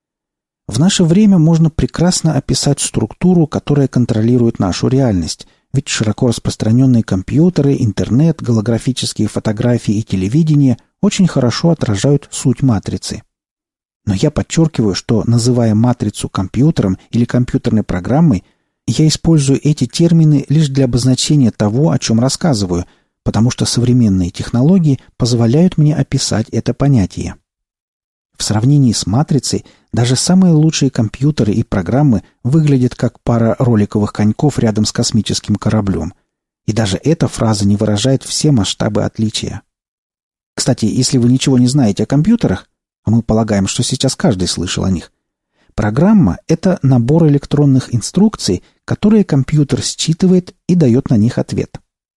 В наше время можно прекрасно описать структуру, которая контролирует нашу реальность, Ведь широко распространенные компьютеры, интернет, голографические фотографии и телевидение очень хорошо отражают суть матрицы. Но я подчеркиваю, что, называя матрицу компьютером или компьютерной программой, я использую эти термины лишь для обозначения того, о чем рассказываю, потому что современные технологии позволяют мне описать это понятие. В сравнении с матрицей даже самые лучшие компьютеры и программы выглядят как пара роликовых коньков рядом с космическим кораблем. И даже эта фраза не выражает все масштабы отличия. Кстати, если вы ничего не знаете о компьютерах, а мы полагаем, что сейчас каждый слышал о них, программа – это набор электронных инструкций, которые компьютер считывает и дает на них ответ.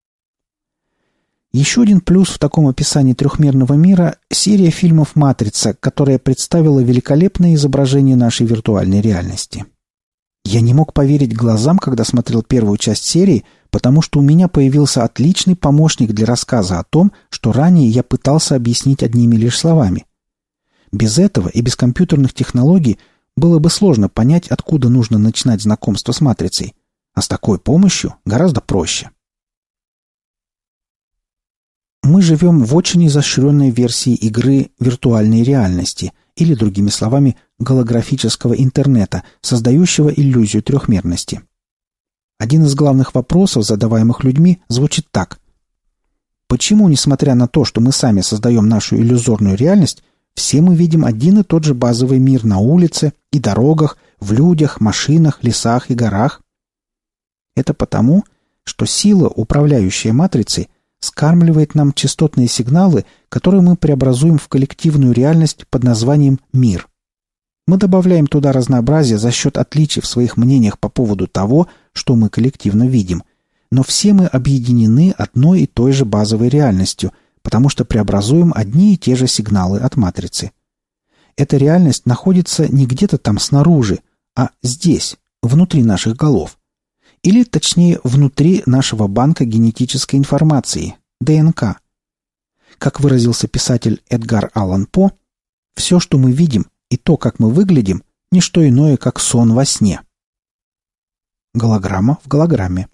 Еще один плюс в таком описании трехмерного мира – серия фильмов «Матрица», которая представила великолепное изображение нашей виртуальной реальности. Я не мог поверить глазам, когда смотрел первую часть серии, потому что у меня появился отличный помощник для рассказа о том, что ранее я пытался объяснить одними лишь словами. Без этого и без компьютерных технологий было бы сложно понять, откуда нужно начинать знакомство с матрицей, а с такой помощью гораздо проще. Мы живем в очень изощренной версии игры виртуальной реальности, или, другими словами, голографического интернета, создающего иллюзию трехмерности. Один из главных вопросов, задаваемых людьми, звучит так. Почему, несмотря на то, что мы сами создаем нашу иллюзорную реальность, все мы видим один и тот же базовый мир на улице и дорогах, в людях, машинах, лесах и горах? Это потому, что сила, управляющая матрицей, скармливает нам частотные сигналы, которые мы преобразуем в коллективную реальность под названием «мир». Мы добавляем туда разнообразие за счет отличий в своих мнениях по поводу того, что мы коллективно видим, но все мы объединены одной и той же базовой реальностью, потому что преобразуем одни и те же сигналы от матрицы. Эта реальность находится не где-то там снаружи, а здесь, внутри наших голов. Или, точнее, внутри нашего банка генетической информации, ДНК. Как выразился писатель Эдгар Аллан По, все, что мы видим, и то, как мы выглядим, не что иное, как сон во сне. Голограмма в голограмме.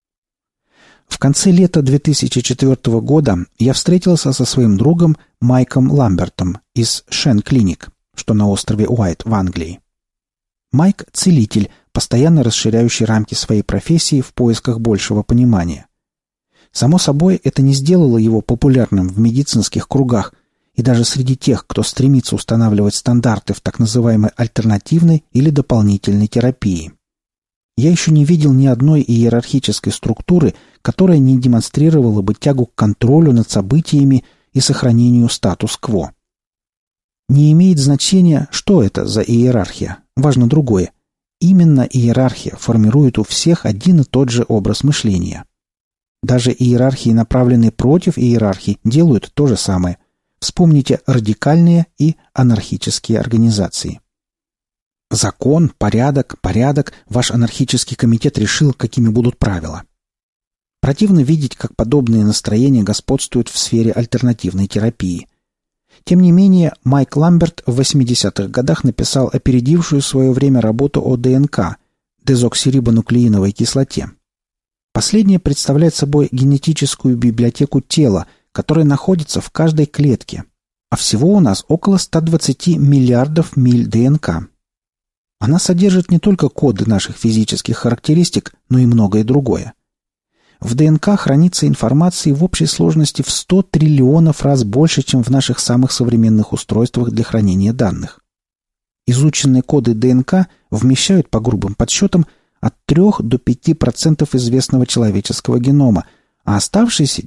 В конце лета 2004 года я встретился со своим другом Майком Ламбертом из Шен Клиник, что на острове Уайт в Англии. Майк – целитель, постоянно расширяющий рамки своей профессии в поисках большего понимания. Само собой, это не сделало его популярным в медицинских кругах и даже среди тех, кто стремится устанавливать стандарты в так называемой альтернативной или дополнительной терапии. Я еще не видел ни одной иерархической структуры, которая не демонстрировала бы тягу к контролю над событиями и сохранению статус-кво. Не имеет значения, что это за иерархия, важно другое. Именно иерархия формирует у всех один и тот же образ мышления. Даже иерархии, направленные против иерархии, делают то же самое. Вспомните радикальные и анархические организации. Закон, порядок, ваш анархический комитет решил, какими будут правила. Противно видеть, как подобные настроения господствуют в сфере альтернативной терапии. Тем не менее, Майк Ламберт в 80-х годах написал опередившую свое время работу о ДНК – дезоксирибонуклеиновой кислоте. Последняя представляет собой генетическую библиотеку тела, которая находится в каждой клетке, а всего у нас около 120 миллиардов миль ДНК. Она содержит не только коды наших физических характеристик, но и многое другое. В ДНК хранится информации в общей сложности в 100 триллионов раз больше, чем в наших самых современных устройствах для хранения данных. Изученные коды ДНК вмещают, по грубым подсчетам, от 3 до 5% известного человеческого генома, а оставшиеся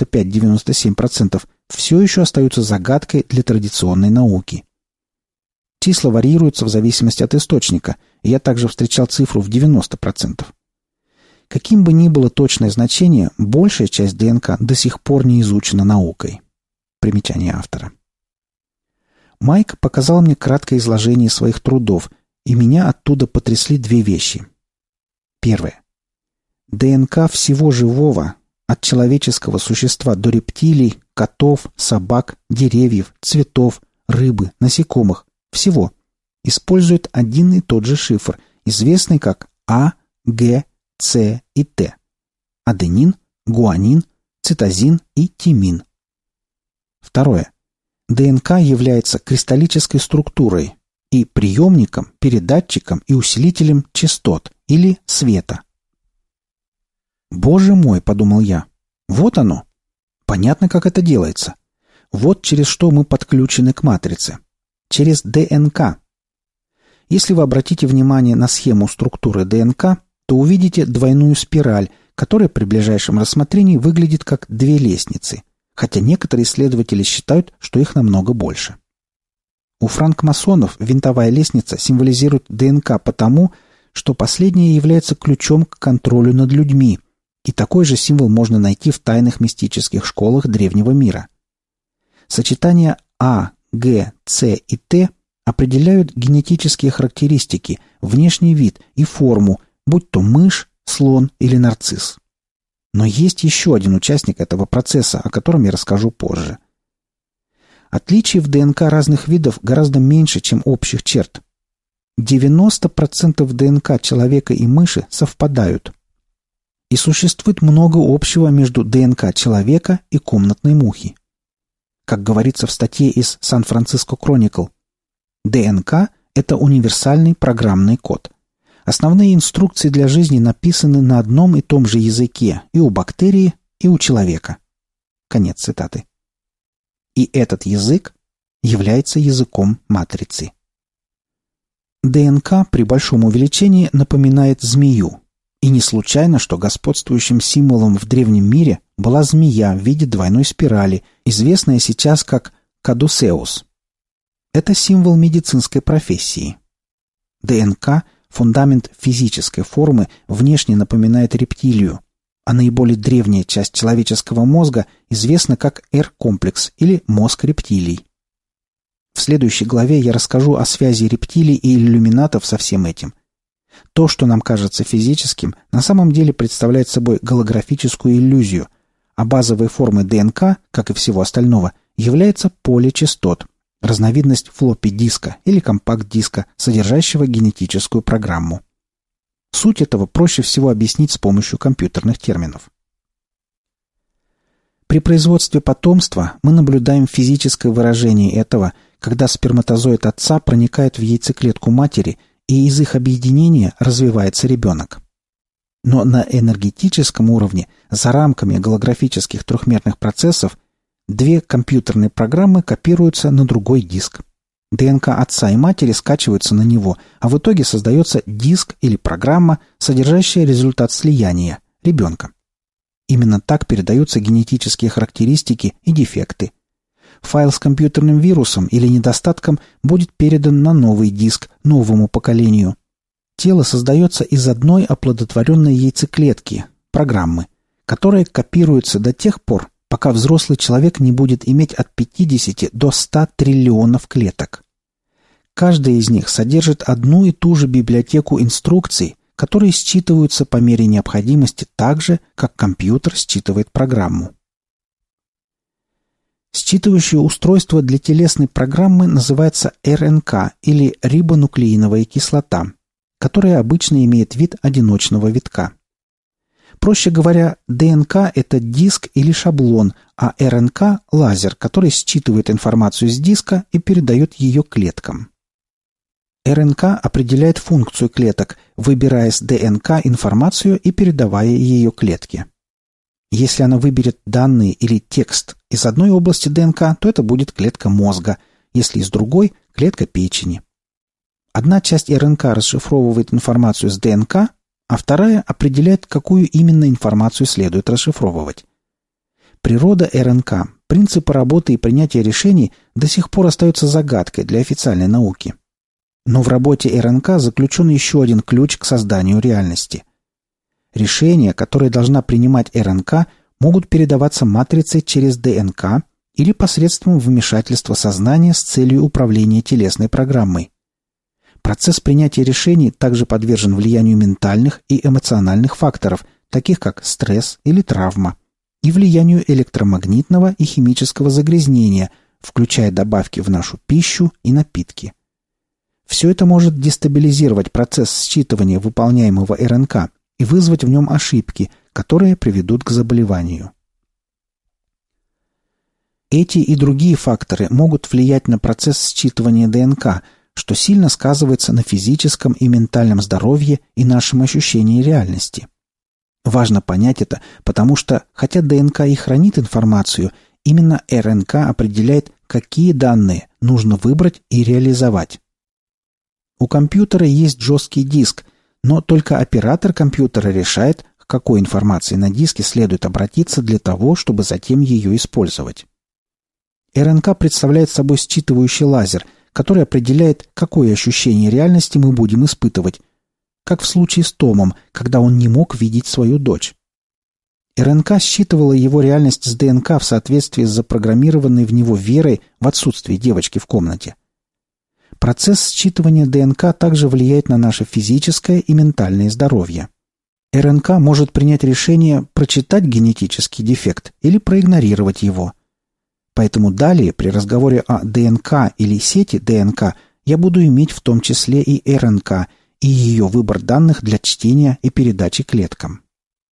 95-97% все еще остаются загадкой для традиционной науки. Числа варьируются в зависимости от источника, и я также встречал цифру в 90%. Каким бы ни было точное значение, большая часть ДНК до сих пор не изучена наукой. Примечание автора. Майк показал мне краткое изложение своих трудов, и меня оттуда потрясли две вещи. Первое. ДНК всего живого, от человеческого существа до рептилий, котов, собак, деревьев, цветов, рыбы, насекомых, всего, использует один и тот же шифр, известный как А, Г, С и Т. аденин, гуанин, цитозин и тимин. Второе. ДНК является кристаллической структурой и приемником, передатчиком и усилителем частот или света. «Боже мой!» – подумал я. «Вот оно! Понятно, как это делается. Вот через что мы подключены к матрице. Через ДНК. Если вы обратите внимание на схему структуры ДНК, то увидите двойную спираль, которая при ближайшем рассмотрении выглядит как две лестницы, хотя некоторые исследователи считают, что их намного больше. У франкмасонов винтовая лестница символизирует ДНК потому, что последняя является ключом к контролю над людьми, и такой же символ можно найти в тайных мистических школах древнего мира. Сочетания А, Г, С и Т определяют генетические характеристики, внешний вид и форму, будь то мышь, слон или нарцисс. Но есть еще один участник этого процесса, о котором я расскажу позже. Отличий в ДНК разных видов гораздо меньше, чем общих черт. 90% ДНК человека и мыши совпадают. И существует много общего между ДНК человека и комнатной мухи. Как говорится в статье из Сан-Франциско Кроникл, ДНК – это универсальный программный код. Основные инструкции для жизни написаны на одном и том же языке и у бактерии, и у человека. Конец цитаты. И этот язык является языком матрицы. ДНК при большом увеличении напоминает змею. И не случайно, что господствующим символом в древнем мире была змея в виде двойной спирали, известная сейчас как кадусеус. Это символ медицинской профессии. ДНК – фундамент физической формы, внешне напоминает рептилию, а наиболее древняя часть человеческого мозга известна как R-комплекс или мозг рептилий. В следующей главе я расскажу о связи рептилий и иллюминатов со всем этим. То, что нам кажется физическим, на самом деле представляет собой голографическую иллюзию, а базовой формой ДНК, как и всего остального, является поле частот, разновидность флоппи-диска или компакт-диска, содержащего генетическую программу. Суть этого проще всего объяснить с помощью компьютерных терминов. При производстве потомства мы наблюдаем физическое выражение этого, когда сперматозоид отца проникает в яйцеклетку матери, и из их объединения развивается ребенок. Но на энергетическом уровне, за рамками голографических трехмерных процессов, две компьютерные программы копируются на другой диск. ДНК отца и матери скачиваются на него, а в итоге создается диск или программа, содержащая результат слияния – ребенка. Именно так передаются генетические характеристики и дефекты. Файл с компьютерным вирусом или недостатком будет передан на новый диск новому поколению. Тело создается из одной оплодотворенной яйцеклетки – программы, которая копируется до тех пор, пока взрослый человек не будет иметь от 50 до 100 триллионов клеток. Каждая из них содержит одну и ту же библиотеку инструкций, которые считываются по мере необходимости так же, как компьютер считывает программу. Считывающее устройство для телесной программы называется РНК или рибонуклеиновая кислота, которая обычно имеет вид одиночного витка. Проще говоря, ДНК – это диск или шаблон, а РНК – лазер, который считывает информацию с диска и передает ее клеткам. РНК определяет функцию клеток, выбирая с ДНК информацию и передавая ее клетке. Если она выберет данные или текст из одной области ДНК, то это будет клетка мозга, если из другой – клетка печени. Одна часть РНК расшифровывает информацию с ДНК, а вторая определяет, какую именно информацию следует расшифровывать. Природа РНК, принципы работы и принятия решений до сих пор остаются загадкой для официальной науки. Но в работе РНК заключен еще один ключ к созданию реальности. Решения, которые должна принимать РНК, могут передаваться матрицей через ДНК или посредством вмешательства сознания с целью управления телесной программой. Процесс принятия решений также подвержен влиянию ментальных и эмоциональных факторов, таких как стресс или травма, и влиянию электромагнитного и химического загрязнения, включая добавки в нашу пищу и напитки. Все это может дестабилизировать процесс считывания выполняемого РНК и вызвать в нем ошибки, которые приведут к заболеванию. Эти и другие факторы могут влиять на процесс считывания ДНК, что сильно сказывается на физическом и ментальном здоровье и нашем ощущении реальности. Важно понять это, потому что, хотя ДНК и хранит информацию, именно РНК определяет, какие данные нужно выбрать и реализовать. У компьютера есть жесткий диск, но только оператор компьютера решает, к какой информации на диске следует обратиться для того, чтобы затем ее использовать. РНК представляет собой считывающий лазер, который определяет, какое ощущение реальности мы будем испытывать, как в случае с Томом, когда он не мог видеть свою дочь. РНК считывала его реальность с ДНК в соответствии с запрограммированной в него верой в отсутствие девочки в комнате. Процесс считывания ДНК также влияет на наше физическое и ментальное здоровье. РНК может принять решение прочитать генетический дефект или проигнорировать его. Поэтому далее при разговоре о ДНК или сети ДНК я буду иметь в том числе и РНК, и ее выбор данных для чтения и передачи клеткам.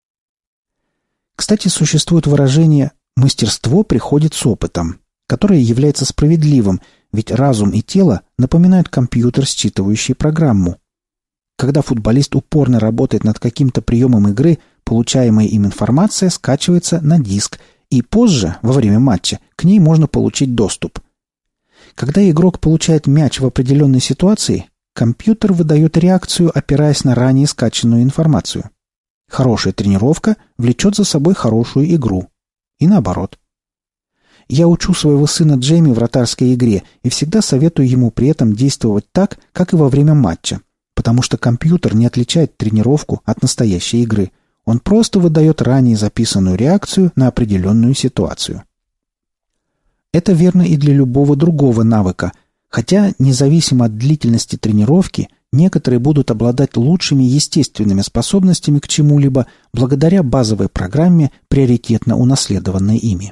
Кстати, существует выражение «мастерство приходит с опытом», которое является справедливым, ведь разум и тело напоминают компьютер, считывающий программу. Когда футболист упорно работает над каким-то приемом игры, получаемая им информация скачивается на диск, и позже, во время матча, к ней можно получить доступ. Когда игрок получает мяч в определенной ситуации, компьютер выдает реакцию, опираясь на ранее скачанную информацию. Хорошая тренировка влечет за собой хорошую игру. И наоборот. Я учу своего сына Джейми вратарской игре и всегда советую ему при этом действовать так, как и во время матча, потому что компьютер не отличает тренировку от настоящей игры. Он просто выдает ранее записанную реакцию на определенную ситуацию. Это верно и для любого другого навыка, хотя, независимо от длительности тренировки, некоторые будут обладать лучшими естественными способностями к чему-либо благодаря базовой программе, приоритетно унаследованной ими.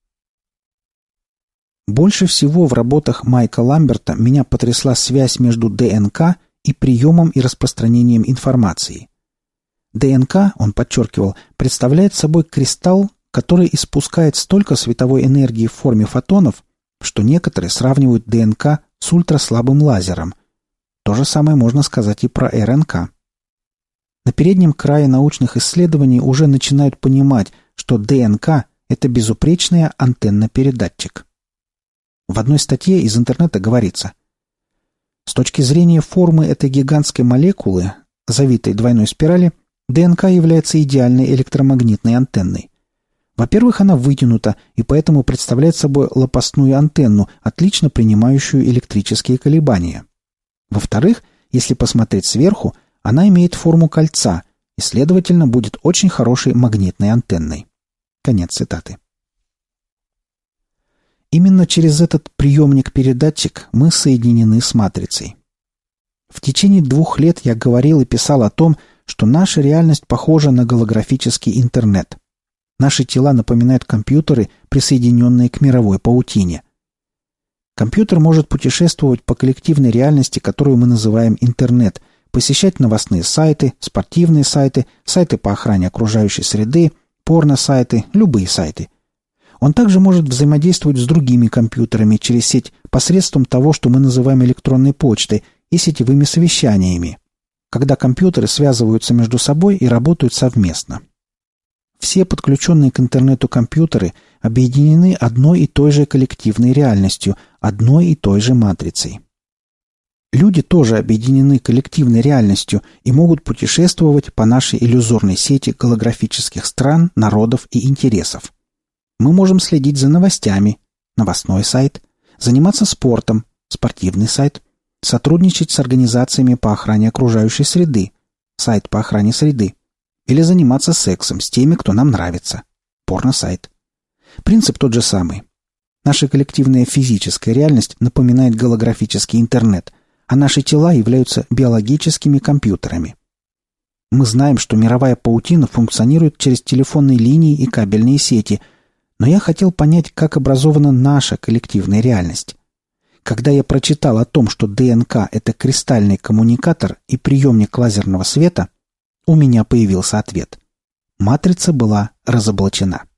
Больше всего в работах Майка Ламберта меня потрясла связь между ДНК и приемом и распространением информации. ДНК, он подчеркивал, представляет собой кристалл, который испускает столько световой энергии в форме фотонов, что некоторые сравнивают ДНК с ультраслабым лазером. То же самое можно сказать и про РНК. На переднем крае научных исследований уже начинают понимать, что ДНК – это безупречная антенна-передатчик. В одной статье из интернета говорится: с точки зрения формы этой гигантской молекулы, завитой двойной спирали, ДНК является идеальной электромагнитной антенной. Во-первых, она вытянута и поэтому представляет собой лопастную антенну, отлично принимающую электрические колебания. Во-вторых, если посмотреть сверху, она имеет форму кольца и, следовательно, будет очень хорошей магнитной антенной. Конец цитаты. Именно через этот приемник-передатчик мы соединены с матрицей. В течение 2 лет я говорил и писал о том, что наша реальность похожа на голографический интернет. Наши тела напоминают компьютеры, присоединенные к мировой паутине. Компьютер может путешествовать по коллективной реальности, которую мы называем интернет, посещать новостные сайты, спортивные сайты, сайты по охране окружающей среды, порно-сайты, любые сайты. Он также может взаимодействовать с другими компьютерами через сеть посредством того, что мы называем электронной почтой и сетевыми совещаниями, когда компьютеры связываются между собой и работают совместно. Все подключенные к интернету компьютеры объединены одной и той же коллективной реальностью, одной и той же матрицей. Люди тоже объединены коллективной реальностью и могут путешествовать по нашей иллюзорной сети голографических стран, народов и интересов. Мы можем следить за новостями, новостной сайт, заниматься спортом, спортивный сайт, сотрудничать с организациями по охране окружающей среды, сайт по охране среды, или заниматься сексом с теми, кто нам нравится, порно-сайт. Принцип тот же самый. Наша коллективная физическая реальность напоминает голографический интернет, а наши тела являются биологическими компьютерами. Мы знаем, что мировая паутина функционирует через телефонные линии и кабельные сети, но я хотел понять, как образована наша коллективная реальность. Когда я прочитал о том, что ДНК – это кристальный коммуникатор и приемник лазерного света, у меня появился ответ. Матрица была разоблачена.